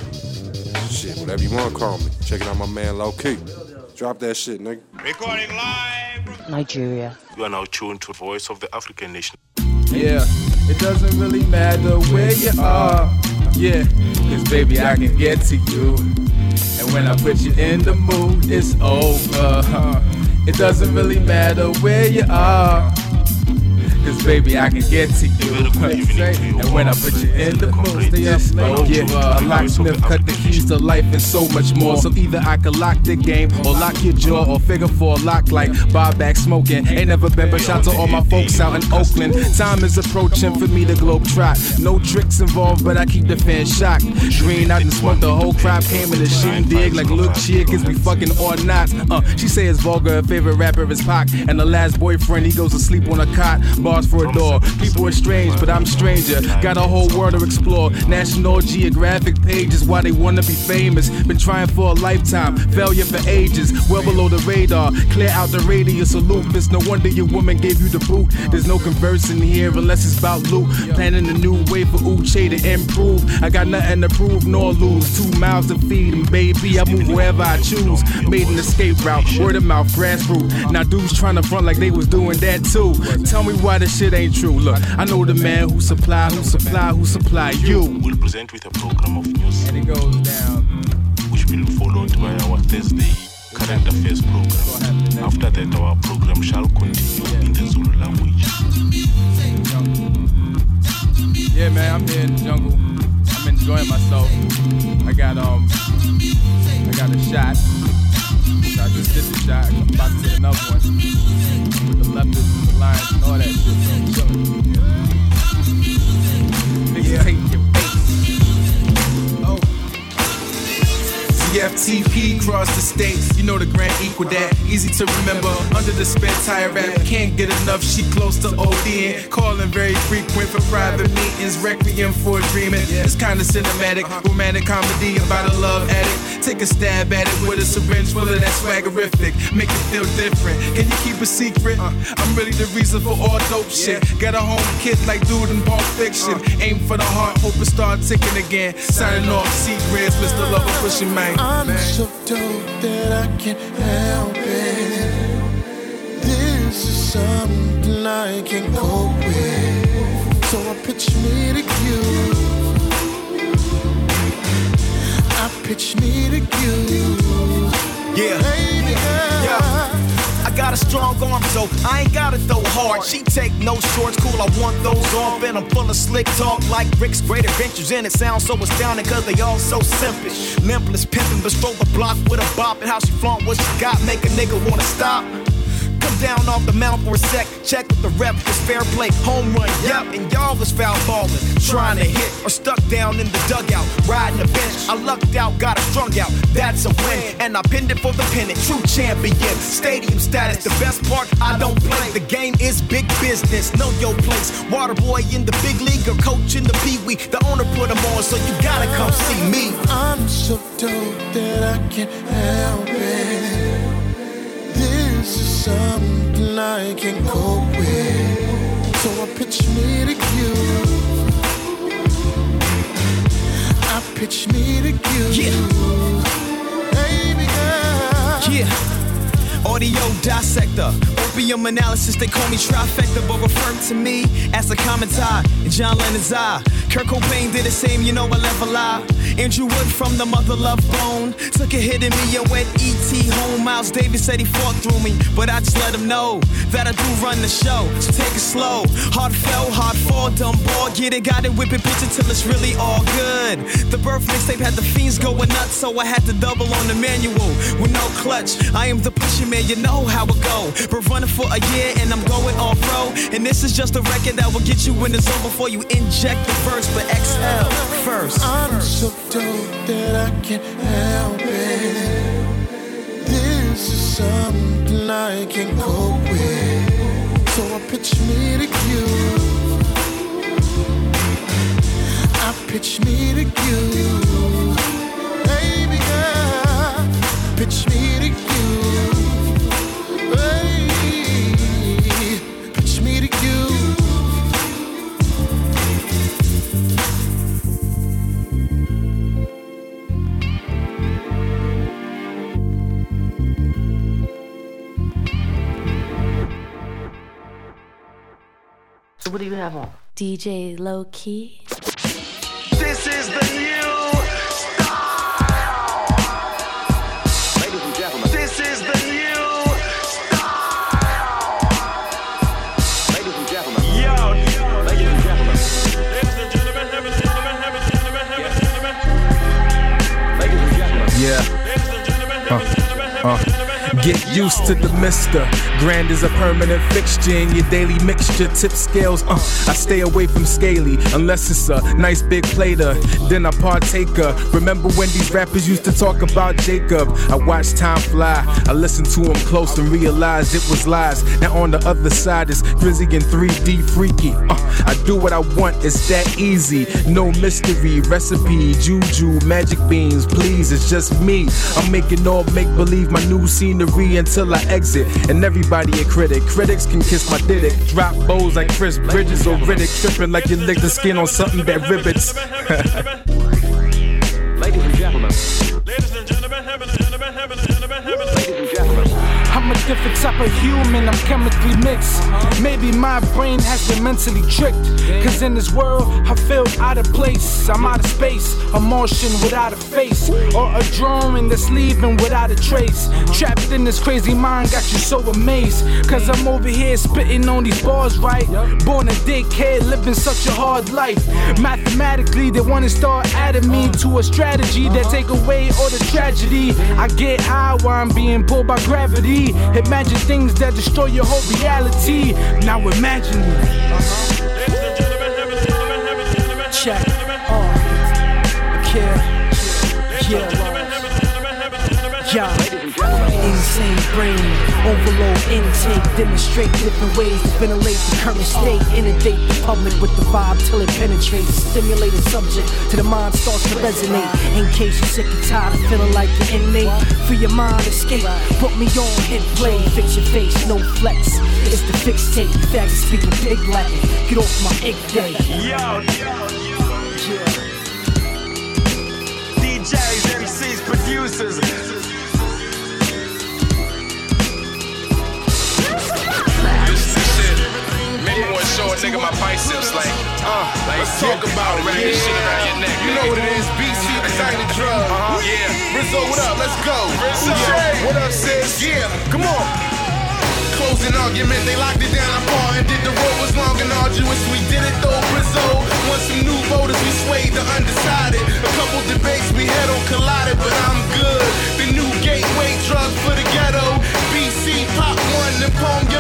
shit, whatever you wanna call me. Checking out my man Low Key. Drop that shit, nigga. Recording live. Nigeria. You are now tuned to the voice of the African nation. Yeah, it doesn't really matter where you are. Yeah, cause baby I can get to you. And when I put you in the mood, it's over. It doesn't really matter where you are. Cause baby I can get to you. And when I put you in the mood, it's over. Yeah, a locksmith cut the keys to life and so much more. So either I can lock the game or lock your jaw, or figure for a lock like Bob back smoking. Ain't never been, but shout to all my folks out in Oakland. Time is approaching for me to globe trot. No tricks involved, but I keep the fans shocked. Green out and smoked, the whole crowd came in the shindig. Like look, chick, is we fucking or not? Uh, she say it's vulgar, her favorite rapper is Pac. And the last boyfriend, he goes to sleep on a cot. Bars for a door. People are strange, but I'm stranger. Got a whole world to explore. National Geographic pages, why they wanna be famous. Been trying for a lifetime, failure for ages. Well below the radar, clear out the radius of lupus. No wonder your woman gave you the boot. There's no conversing here unless it's about loot. Planning a new way for Uche to improve. I got nothing to prove nor lose. Two mouths to feed and baby, I move wherever I choose. Made an escape route, word of mouth, grassroots. Now dudes trying to front like they was doing that too. Tell me why the shit ain't true. Look, I know the man who supply, who supply, who supply you. We'll present with a program of news. And it goes down. Which will be followed by our Thursday current affairs program. After that, our program shall continue in the Zulu language. Yeah, man, I'm here in the jungle. I'm enjoying myself. I got um, I got a shot. I just did the shot. I'm about to get another one with the leopards and the lions and all that shit. So I'm chilling. Niggas yeah. Take your face. Oh. C F T P cross the states, you know the grand equal that. Easy to remember, under the spent tire rap. Can't get enough, she close to ODing. Calling very frequent for private meetings. Requiem for dreaming, it's kinda cinematic. Romantic comedy about a love addict. Take a stab at it with a syringe full of that swaggerific. Make it feel different, can you keep a secret? I'm really the reason for all dope shit. Got a home kid like dude in Pulp Fiction. Aim for the heart, hope it start ticking again. Signing off, secrets, Mister Lover pushing man. I'm so dope that I can't help it. This is something I can't cope with. So I pitch me to you. I pitch me to you. Yeah, baby girl. Yeah. I got a strong arm, so I ain't gotta throw hard. She take no shorts, cool, I want those off. And I'm full of slick talk like Rick's Great Adventures. And it sounds so astounding cause they all so simpish. Limpless pimpin', but stroll the block with a bop. And how she flaunt what she got, make a nigga wanna stop. Come down off the mound for a sec. Check with the rep, it's fair play. Home run, yep. And y'all was foul balling, trying to hit, or stuck down in the dugout, riding the bench. I lucked out, got it strung out. That's a win, and I pinned it for the pennant. True champion, stadium status. The best part, I don't play. The game is big business. Know your place. Water boy in the big league or coach in the Pee Wee. The owner put them on, so you gotta come see me. I'm so dope that I can't help it. This is something I can't cope with. So I pitch me to you. I pitch me to you. Yeah. Baby girl. Yeah. Audio dissector, opium analysis, they call me trifecta, but refer to me as a commentator. John Lennon's eye. Kurt Cobain did the same, you know I never lie. Andrew Wood from the Mother Love Bone took a hit in me and went E T home. Miles Davis said he fought through me, but I just let him know that I do run the show. So take it slow. Hard fell, hard fall, dumb ball. Get it, got it, whip it, pitch it till it's really all good. The birth mixtape had the fiends going nuts, so I had to double on the manual with no clutch. I am the pusher man, you know how it go. Been running for a year and I'm going off road. And this is just a record that will get you in the zone before you inject the verse, but exhale first. I'm so dope that I can't help it. This is something I can't cope with. So I pitch me to you. I pitch me to you. Baby girl, pitch me to you. Hey, pitch me to you. What do you have on? D J Low Key. This is the new style. Ladies and gentlemen, this is the new style. Ladies and gentlemen, yo, ladies and gentlemen, ladies and gentlemen, ladies and gentlemen, ladies and gentlemen, yeah. Uh, uh. Get used to the mister. Grand is a permanent fixture in your daily mixture. Tip scales, uh, I stay away from scaly unless it's a nice big plater. Then I partaker. Remember when these rappers used to talk about Jacob? I watched time fly. I listened to him close and realized it was lies. Now on the other side is Drizzy and three D Freaky. Uh, I do what I want, it's that easy. No mystery, recipe, juju, magic beans. Please, it's just me. I'm making all make believe my new scenery until I exit, and everybody a critic. Critics can kiss my dick. Drop bows like Chris Bridges or Riddick, tripping like you lick the skin on something that ribbits. ladies and gentlemen, ladies and gentlemen, ladies and gentlemen. I'm a different type of human, I'm chemically mixed. Maybe my brain has been mentally tricked. Cause in this world, I feel out of place. I'm out of space, a Martian without a face. Or a drawing that's leaving without a trace. Trapped in this crazy mind, got you so amazed. Cause I'm over here spitting on these bars, right? Born a dickhead, living such a hard life. Mathematically, they wanna start adding me to a strategy that take away all the tragedy. I get high while I'm being pulled by gravity. Imagine things that destroy your whole reality. Now imagine it. Check. Oh. Yeah. Yeah. Yeah. Insane brain, overload intake, demonstrate different ways to ventilate the current state, inundate the public with the vibe till it penetrates, stimulate a subject till the mind starts to resonate. In case you're sick and tired of feeling like you're innate, free your mind, escape, put me on, hit play, fix your face, no flex. It's the fixed tape, facts speaking big Latin. Get off my ick day. Yo, yo, yo. D Js, M Cs, producers. Show a nigga my biceps like, uh, like talk about it, wrap this shit around your neck. You know what it is, B C, designing drug. Uh-huh. Yeah. Rizzo, what up? Let's go. Rizzo. Yeah. What up, sis? Yeah. Come on. Closing argument, they locked it down apart and did the road was long and arduous. We did it though, Rizzo. Want some new voters, we swayed the undecided. A couple debates we had on collided, but I'm good. The new gateway drug for the ghetto. B C, pop one, and palm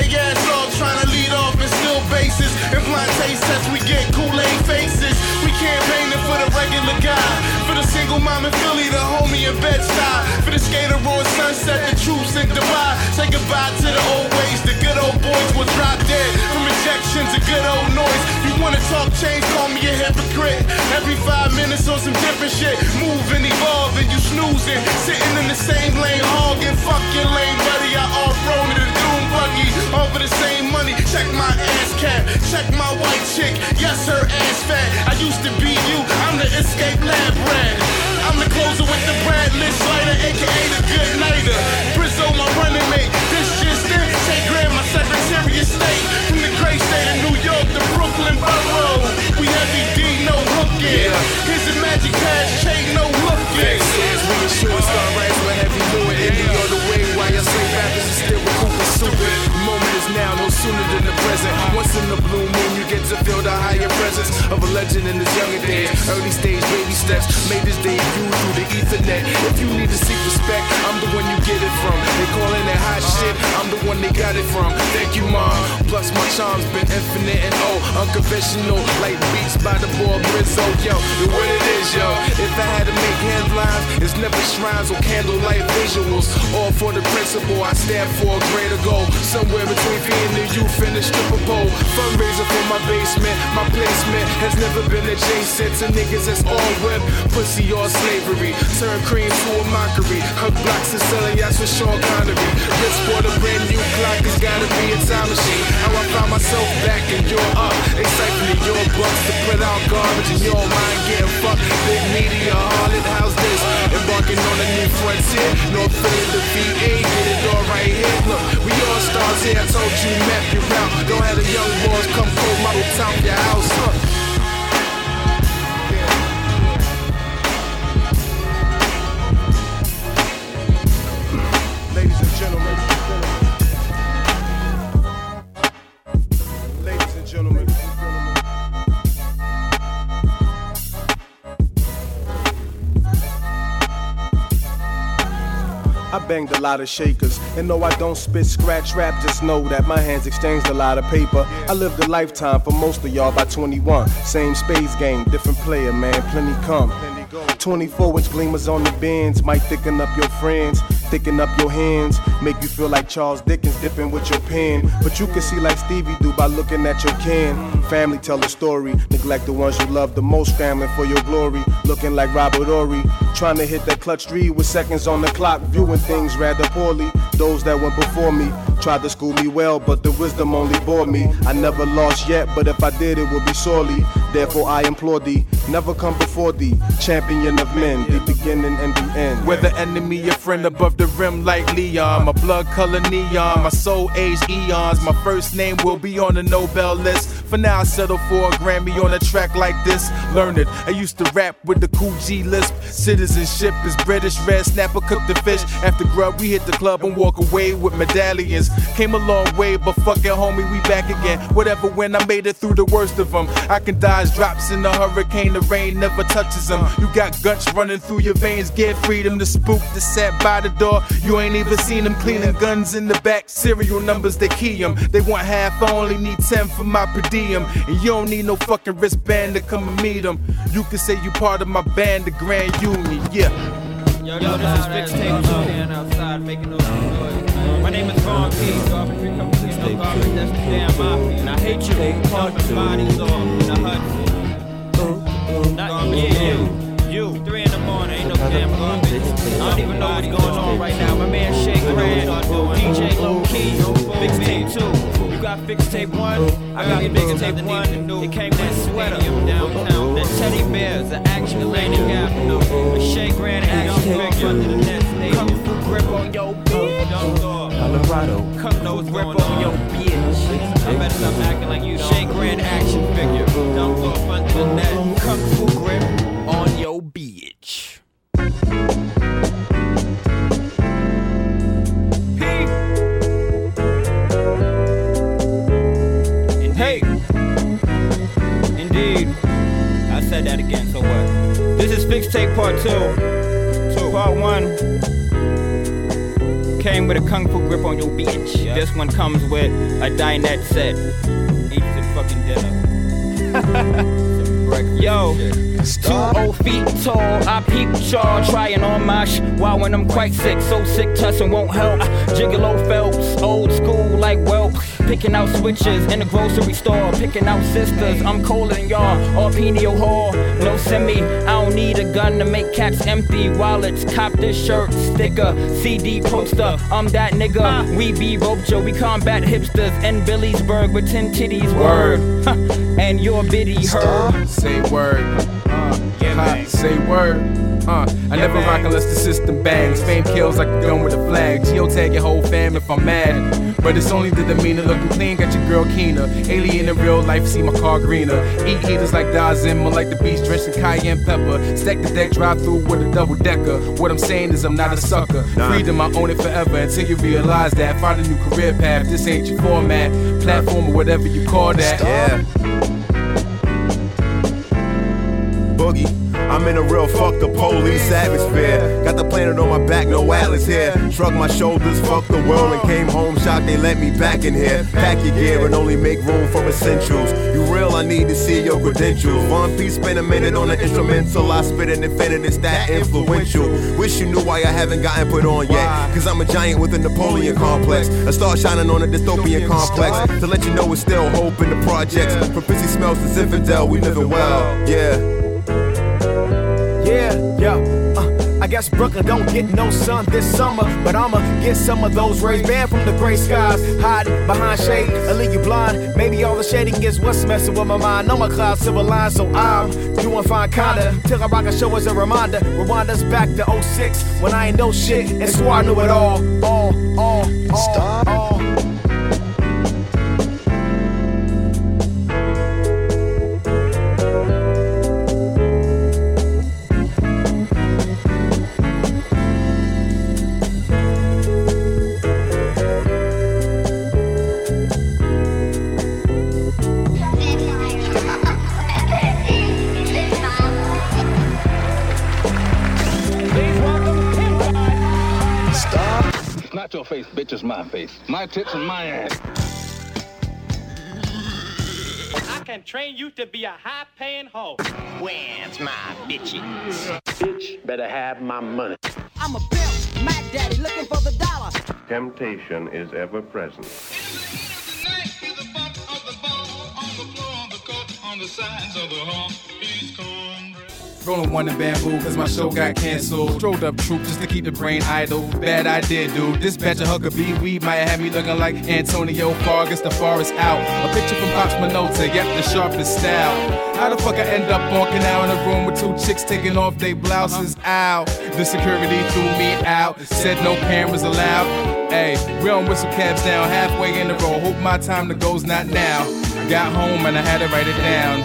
pussy ass off, trying to lead off and still bases. In blind taste tests, we get Kool-Aid faces. We campaigning for the regular guy, for the single mom in Philly, the homie in Bed-Stuy, for the skater on Sunset, the troops in Dubai. Say goodbye to the old ways, the good old boys will drop dead from injections of good old noise. You wanna talk change, call me a hypocrite. Every five minutes on some different shit, move and evolve and you snoozing, sitting in the same lane, hogging. Fuck your lane, buddy. I off-road to the doom buggy, all for the same money. Check my ass cap, check my white chick. Yes, her ass fat. I used to be you. I'm the escape lab rat. I'm the closer with the Brad List lighter, aka the good nighter. Brizzo, my running mate. This just in. Say Graham, my Secretary of State. From the great state of New York, the Brooklyn borough. We heavy D, no hooking. Here's a magic pass, chain, no looking. We a short star rights with heavy fluid. Any other way, while your slave rappers is still recouping stupid. The moment is now, no sooner than the present. Once in the blue moon, you get to feel the higher presence of a legend in his younger days. Early stage baby steps, made his debut through the ethernet. If you need to seek respect, I'm the one you get it from. They calling it hot shit, I'm the one they got it from. Thank you, mom. Plus my charm's been infinite and oh, unconventional, like beats by the boy Brizzo. Yo, the what it is, yo. If I had to make headlines, it's never shrines or candlelight visuals. All for the principle, I stand for a greater goal. Somewhere between being the youth and the stripper pole. Fundraiser for my basement, my placement has never been adjacent to niggas that's all whip, pussy or slavery. Turn cream to a mockery. Hug blocks and selling yachts with Sean Connery. Risk for the brand new clock, it's gotta be a time machine. How I found myself back and you're up. They siphoning your bucks to put out garbage and your mind getting fucked. Big media, harlot, how's this? Embarking on a new frontier. North Philly, the V A, get it all right here. Look, we all stars here, I told you, map your route. Don't have the young boys come cold model top your house, huh? Ladies and gentlemen, ladies and gentlemen, I banged a lot of shakers, and no, I don't spit scratch rap, just know that my hands exchanged a lot of paper. I lived a lifetime for most of y'all by twenty-one. Same space game, different player, man, plenty come. twenty-four inch gleamers on the bends, might thicken up your friends, thicken up your hands, make you feel like Charles Dickens dipping with your pen. But you can see like Stevie do by looking at your can. Family tell the story, neglect the ones you love the most, family for your glory. Looking like Robert Ory, trying to hit that clutch three with seconds on the clock, viewing things rather poorly. Those that went before me tried to school me well, but the wisdom only bored me. I never lost yet, but if I did, it would be sorely. Therefore I implore thee, never come before thee, champion of men, the beginning and the end. Whether enemy or friend, above the rim like Leon. My blood color neon, my soul aged eons. My first name will be on the Nobel list. For now I settle for a Grammy on a track like this. Learn it, I used to rap with the cool G lisp. Citizenship is British, red snapper cook the fish. After grub we hit the club and walk away with medallions. Came a long way, but fuck it homie, we back again. Whatever when I made it through the worst of them. I can dodge drops in a hurricane, the rain never touches them. You got guts running through your veins, get freedom. The spook that sat by the door, you ain't even seen them cleaning guns in the back. Serial numbers, they key them. They want half, I only need ten for my per diem. And you don't need no fucking wristband to come and meet them. You can say you part of my band, the Grand Union, yeah. Yo, yo, this is Mixtape two. Outside making those noise. My name is Von P. Garbage pick up, you know, garbage, that's the damn mafia. And I hate you, dumping bodies off in the hut. Not yeah, you, you. Three in the morning, ain't no damn garbage. I don't even know what's going on right now. My man Shay Grand, D J Low Key, Mixtape two. You got Mixtape one, I got Mixtape one. It came with a sweater downtown. The teddy bears, the action Atlantic Avenue. The Shay Grand action figure under the net. Kung Fu grip on your bitch. Colorado. Kung Fu grip on your bitch. I better stop acting like you don't. Shay Grand action figure. Dump off under the net. Kung Fu grip on your bitch. Hey, indeed. I said that again, so what? This is Mixtape Part two. So Part one. Came with a kung fu grip on your bitch. Yeah. This one comes with a dinette set. Eat some fucking dinner. Yo, two old feet tall, I peep jaw, trying on my sh. Wow, when I'm quite sick, so sick, tussing won't help. Gigolo Phelps, old school like Welp. Picking out switches in the grocery store, picking out sisters. I'm colder than y'all, Arpenio Hall. No semi, I don't need a gun to make cats empty. Wallets, cop this shirt, sticker, C D poster. I'm that nigga, we be Rojo, we combat hipsters in Billiesburg with ten titties. Word, and your biddy heard. Say word, uh, yeah, ha, say word, uh, I yeah, never man. rock unless the system bangs. Fame kills like a gun with a flag. Geotag your whole fam if I'm mad. But it's only the demeanor, looking clean, got your girl keener. Alien in real life, see my car greener. Eat heaters like Dazim, like the beach drenched in cayenne pepper. Stack the deck, drive through with a double decker. What I'm saying is I'm not a sucker. Freedom, I own it forever until you realize that. Find a new career path, this ain't your format. Platform or whatever you call that. Yeah. Boogie, I'm in a real fuck the police atmosphere. Got the planet on my back, no Atlas here. Shrug my shoulders, fuck the world, and came home shocked they let me back in here. Pack your gear and only make room for essentials. You real, I need to see your credentials. One piece, spend a minute on the instrumental. I spit an infinite, it's that influential. Wish you knew why I haven't gotten put on yet. Cause I'm a giant with a Napoleon complex. I start shining on a dystopian complex. To let you know it's still hope in the projects. From pissy smells to Zinfandel, we living well, yeah. Yeah, yeah, uh, I guess Brooklyn don't get no sun this summer, but I'ma get some of those rays banned from the gray skies, hiding behind shade, I leave you blind. Maybe all the shading is what's messing with my mind. No my clouds silver line, so I'm doing fine kinda till I rock a show as a reminder. Rewind us back to oh six when I ain't no shit and swore I knew it all, all, all, all, Stop. all. Not your face, bitch, it's my face. My tits and my ass. I can train you to be a high-paying hoe. Where's my bitches? Bitch, better have my money. I'm a pimp, Mac Daddy, looking for the dollar. Temptation is ever present. Rolling one in bamboo cause my show got canceled. Strolled up troop just to keep the brain idle. Bad idea, dude. This batch of Huckabee weed might have me looking like Antonio Fargas, the forest out. A picture from Pops Minota, yep, the sharpest style. How the fuck I end up on Canal in a room with two chicks taking off their blouses? Ow. The security threw me out. Said no cameras allowed. Hey, we don't whistle cabs down halfway in the row. Hope my time to go's not now. Got home and I had to write it down.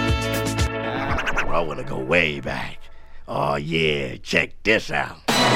I wanna go way back. Oh yeah, check this out.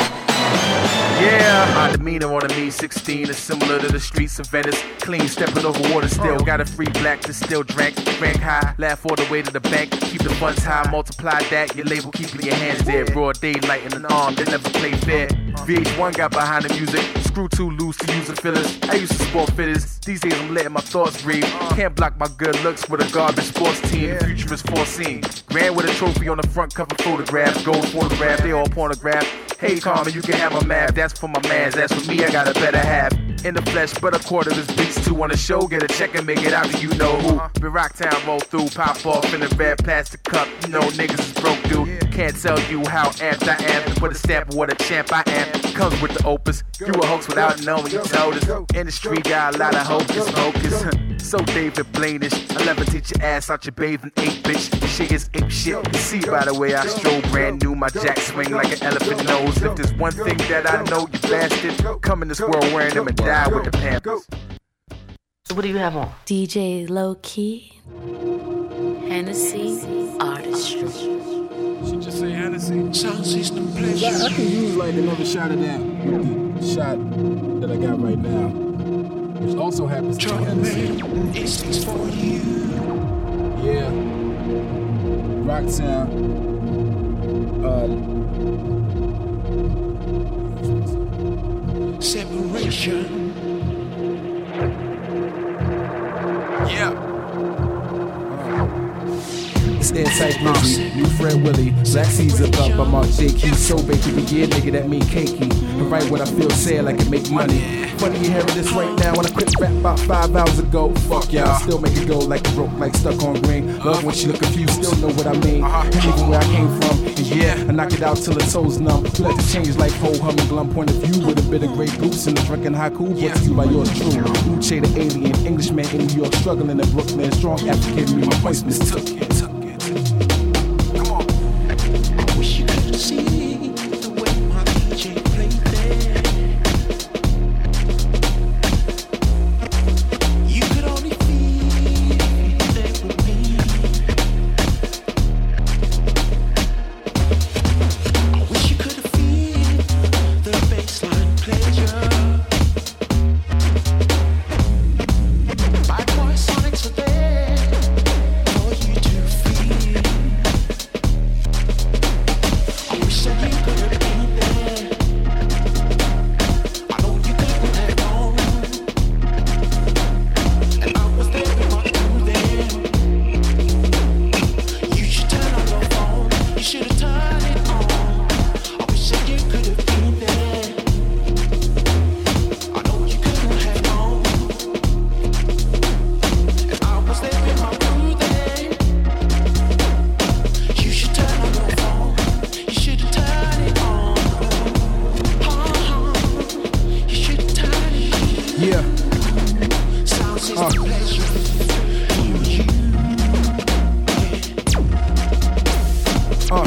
Yeah, my demeanor on a me sixteen is similar to the streets of Venice. Clean, stepping over water still. Got a free black to still drink. Rank high, laugh all the way to the bank. Keep the funds high, multiply that. Your label keeping your hands there. Broad daylight in an arm, they never play fair. V H one got behind the music. Screw too loose to use the fillers. I used to sport fitters. These days I'm letting my thoughts breathe. Can't block my good looks with a garbage sports team. The future is foreseen. Grand with a trophy on the front cover photograph. Gold photograph, they all pornograph. Hey Carmen, you can have my map. That's for my mans, that's for me, I got a better half. In the flesh, but a quarter of this beats two on the show. Get a check and make it out to you know who. Been Rocktown roll through, pop off in a red plastic cup. You know niggas is broke, dude. Can't tell you how amped I am to put a stamp of what a champ I am. Comes with the opus. You a hoax without knowing you told us. Industry got a lot of hocus pocus. So David Blaine-ish. I levitate your ass out your bathing ape bitch. Shit is ape shit. You see by the way I stroll brand new. My jack swing like an elephant nose. If there's one thing that I know, you bastard, come in this world wearing them and die with the Panthers. So what do you have on? D J Low Key, Hennessy, Artistry. She just say Hennessy. Sound system pleasure. I can use like another shot of that with the shot that I got right now, which also happens to be Hennessy. It's for you. Yeah. Rocktown. Uh, separation. Yeah. It's Airtight Glizzy, new friend Willie, Black Caesar, up by Mark J. Key, so baby, yeah, nigga, that mean cakey. And write what I feel, say it like it make money. Funny you hearing this right now when I quit rap about five hours ago. Fuck y'all, still make it go like it broke, like stuck on green. Love when she look confused, still know what I mean. And even where I came from, and yeah, I knock it out till the toes numb. Let it change like whole humming glum point of view with a bit of great boots and a drunken haiku. Brought to you by yours true. Uche the alien, Englishman in New York, struggling in Brooklyn, strong African, me, my points mistook it. See the way my D J played there. You could only feel there with me. I wish you could have feel the baseline pleasure. Bad boy Sonics are there for you to feel. Said you could have been there. I know you couldn't have known. And I was there with my crew there. You should turn on your phone. You should have turned it on. I wish that you could have been there. I know you couldn't have known. And I was there with my crew there. You should turn on your phone. You should have turned it on. Uh-huh. You should have turned it on. Yeah. Sounds is Uh. the pleasure. Uh.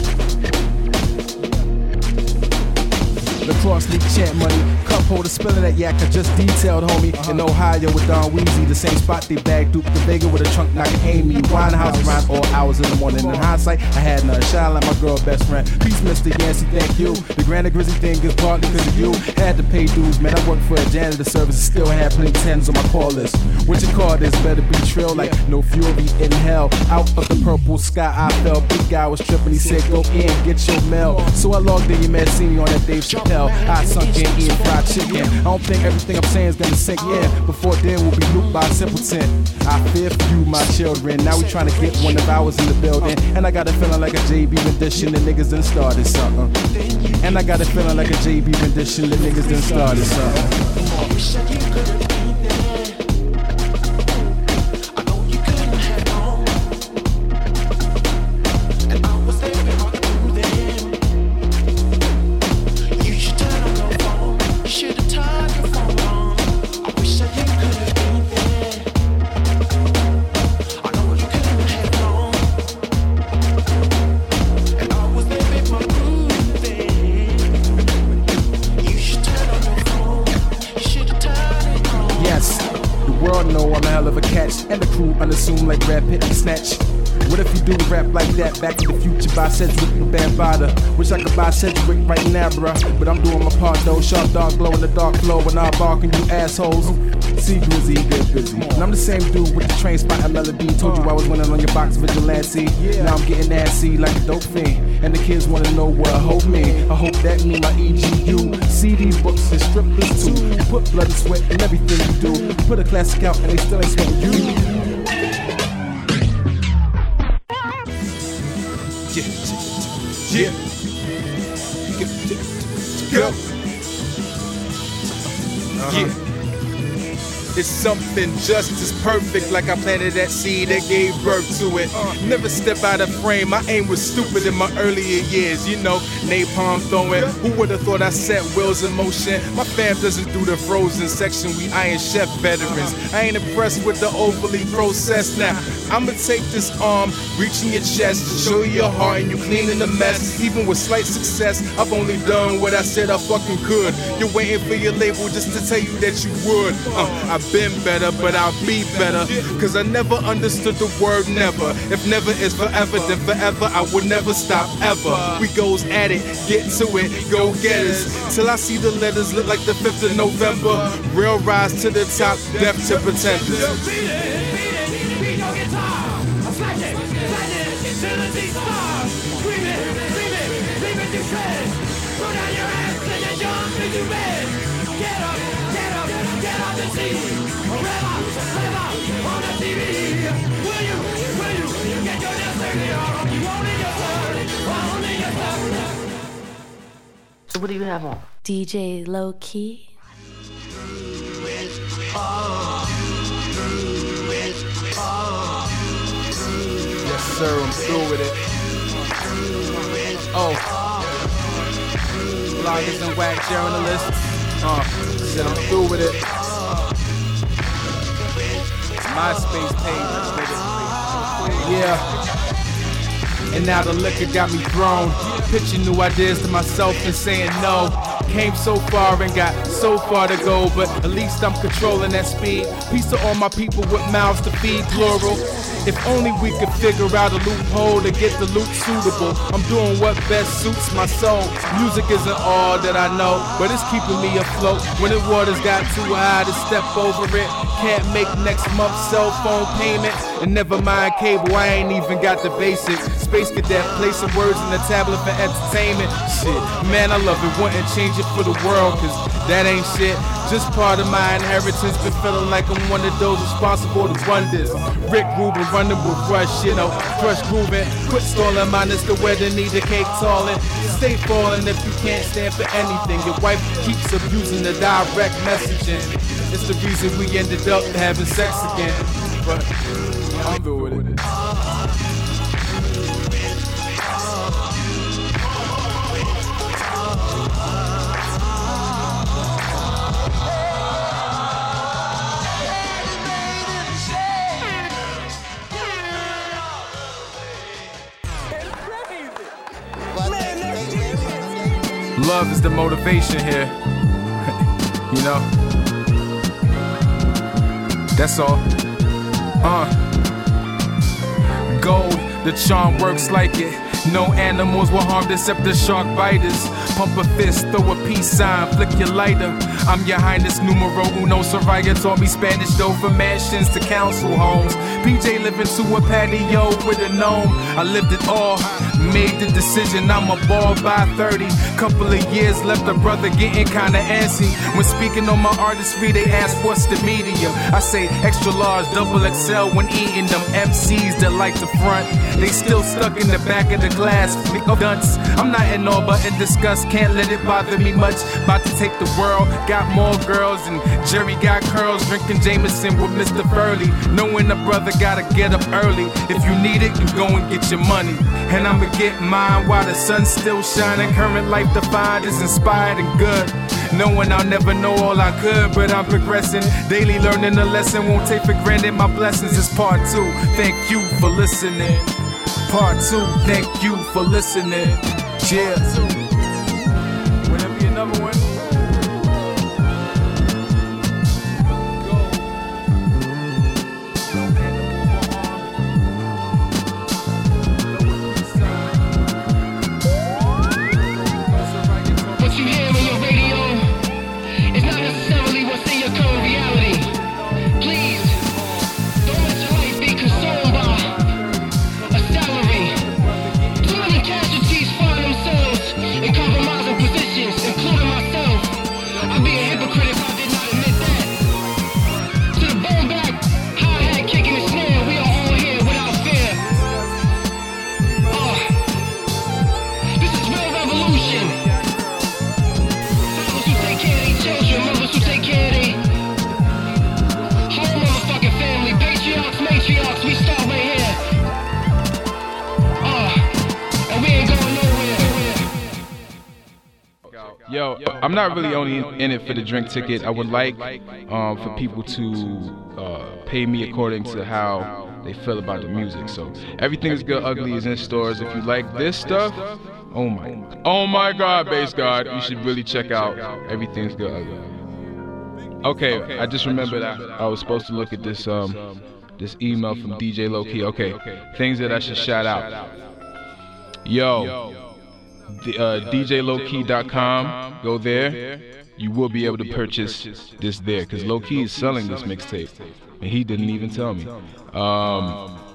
Lacrosse league champ money, cup holder spilling that yak I just detailed, homie. In Ohio with Don Weezy, the same spot they bagged Duke the Vega with a trunk knocking Amy. Winehouse around all hours in the morning. In hindsight, I had none. Shine like my girl best friend. Peace, Mister Yancey, thank you. The Granite Grizzly thing is partly because of you. Had to pay dues, man. I worked for a janitor service, still had plenty tens on my call list. What you call this? Better be trill like no fury in hell. Out of the purple sky, I fell. Big guy was tripping. He said, "Go in, get your mail." So I logged in. You man see me on that Dave Chappelle. I sunk in eating fried chicken. I don't think everything I'm saying is gonna sink in. Before then, we'll be looped by a simpleton. I fear for you, my children. Now we trying to get one of ours in the building. And I got a feeling like a J B rendition. The niggas done started something. And I got a feeling like a J B rendition. The niggas done started something. And the crew unassuming like Brad Pitt and Snatch. What if you do rap like that? Back in the future, buy Cedric with Bambada. Wish I could buy Cedric right now, bruh. But I'm doing my part though. Sharp dog glow in the dark flow. And I'm barking you assholes. See Grizzy, get busy. And I'm the same dude with the train spot and melody. Told you I was winning on your box vigilante. Now I'm getting nasty like a dope fiend. And the kids wanna know what I hope me. I hope that mean my E G U. C D books and strippers too. You put blood and sweat in everything you do. You put a classic out and they still ain't sweating you. Yeah, yeah, go. Uh-huh. Yeah. It's something just as perfect, like I planted that seed that gave birth to it. Never step out of frame, my aim was stupid in my earlier years, you know, napalm throwing. Who would've thought I set wheels in motion? My fam doesn't do the frozen section, we Iron Chef veterans. I ain't impressed with the overly processed now. I'ma take this arm, reach in your chest, show you your heart and you cleaning the mess. Even with slight success, I've only done what I said I fucking could. You're waiting for your label just to tell you that you would. Uh, I've been better, but I'll be better. Cause I never understood the word never. If never is forever, then forever I would never stop ever. We goes at it, get to it, go get us. Till I see the letters look like the fifth of November. Real rise to the top, death to pretenders. the T V. Forever, forever on the T V. Will you, will you, will you get your destiny or you only your turn, or only your turn? So what do you have on? D J Low Key. Yes, sir, I'm through with it. Oh. Bloggers and whack journalists. Uh, said I'm through with it. MySpace page, let's make it. Yeah. And now the liquor got me thrown. Pitching new ideas to myself and saying no. Came so far and got so far to go, but at least I'm controlling that speed. Peace to all my people with mouths to feed, plural. If only we could figure out a loophole to get the loot suitable. I'm doing what best suits my soul. Music isn't all that I know, but it's keeping me afloat. When the waters got too high to step over it, can't make next month's cell phone payment. And never mind cable, I ain't even got the basics. Space Cadet, play some words in the tablet for entertainment. Shit, man, I love it, wouldn't change it for the world, cause that ain't shit. Just part of my inheritance, been feeling like I'm one of those responsible to run this. Rick Rubin running with Rush, you know, crush grooving. Quit stalling, minus the weather, need the cake talling. Stay falling if you can't stand for anything. Your wife keeps abusing the direct messaging. It's the reason we ended up having sex again. But I'm through with it. Love is the motivation here. You know? That's all. Uh. Gold, the charm works like it. No animals were harmed except the shark biters. Pump a fist, throw a peace sign, flick your lighter. I'm your highness numero uno. Soraya taught me Spanish though, from mansions to council homes. P J living to a patio with a gnome. I lived it all, made the decision I'm a ball by thirty. Couple of years left, a brother getting kinda antsy. When speaking on my artistry, they ask what's the medium. I say extra large, double X L when eating them M Cs that like the front. They still stuck in the back of the glass, pick up dunce. I'm not in all but in disgust, can't let it bother me much. About to take the world, got more girls and Jerry got curls. Drinking Jameson with Mister Burley, knowing a brother gotta get up early. If you need it, you go and get your money. And I'ma get mine while the sun's still shining. Current life defined is inspired and good. Knowing I'll never know all I could, but I'm progressing. Daily learning a lesson, won't take for granted my blessings. It's part two, thank you for listening. Part two, thank you for listening. Cheers. Will there be another one? What you hear on your radio is not necessarily what's in your current reality. Please, don't let your life be consumed by a salary. Too many casualties find themselves in compromising positions, including myself. I'd be a hypocrite if I did not admit that. To the bone back, hi-hat kicking the snare, we are all here without fear. Uh, this is real revolution. Fathers who take care of their children, mothers who take care of their whole motherfucking family. Patriarchs, matriarchs, we start right here. Uh, and we ain't going nowhere. Yo, I'm not really only in it for the drink ticket. I would like um, for people to uh, pay me according to how they feel about the music. So Everything is Good Ugly is in stores. If you like this stuff, oh my, oh my God, Bass God, you should really check out Everything's Good Ugly. Okay, I just remembered that I was supposed to look at this um this email from D J Low Key. Okay, things that I should shout out. Yo. The, uh, D J low key dot com, go there. You will be able to purchase this there, because Low Key is selling this mixtape, and he didn't even tell me. Um,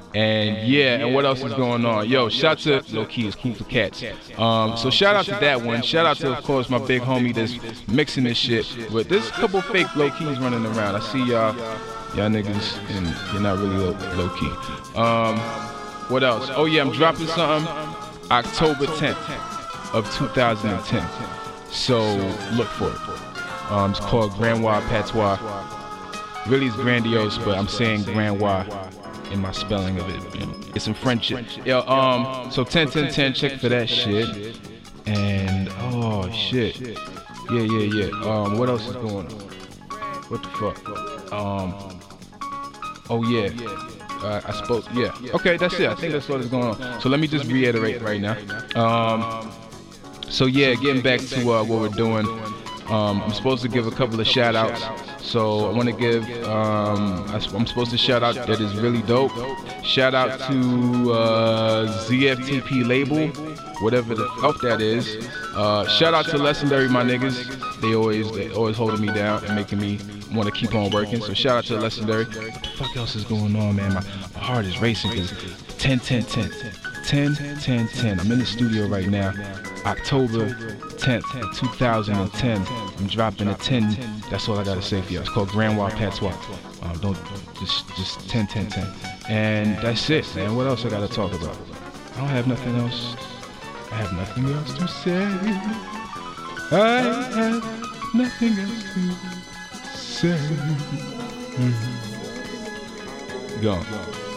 And yeah, and what else is going on? Yo, shout to Low Key is Cool for Cats. Um, so shout out to that one. Shout out to, of course, my big homie that's mixing this shit. But there's a couple fake Low Keys running around. I see y'all, y'all niggas, and you're not really low, low key. Um, what else? Oh yeah, I'm dropping something October tenth of two thousand ten. So look for it. Um, it's called Grandwa Patois. Really, it's grandiose, but I'm saying Grandwa in my spelling of it. You know, it's some French shit. Yo, um, so ten ten ten, check for that shit. And oh shit, yeah, yeah, yeah. Um, what else is going on? What the fuck? Um, oh yeah. Uh, I suppose, yeah. Okay, that's it. I think that's what is going on. So let me just reiterate right now. Um, so yeah, getting back to uh, what we're doing. Um, I'm supposed to give a couple of shout outs. So I want to give, um, I'm supposed to shout out that is really dope. Shout out to uh, Z F T P label, whatever the fuck that is. Uh, shout out to Legendary, my niggas. They always, they always holding me down and making me want to keep on working. So shout out to Legendary. What the fuck else is going on, man? My, my heart is racing because ten ten ten. ten ten ten. I'm in the studio right now. October tenth, two thousand ten. I'm dropping a ten. That's all I gotta say for you. It's called Grandwa Patois. Um, don't just just ten ten ten. And that's it, man. What else I gotta talk about? I don't have nothing else. I have nothing else to say. I have nothing else to say. Mm-hmm. Go.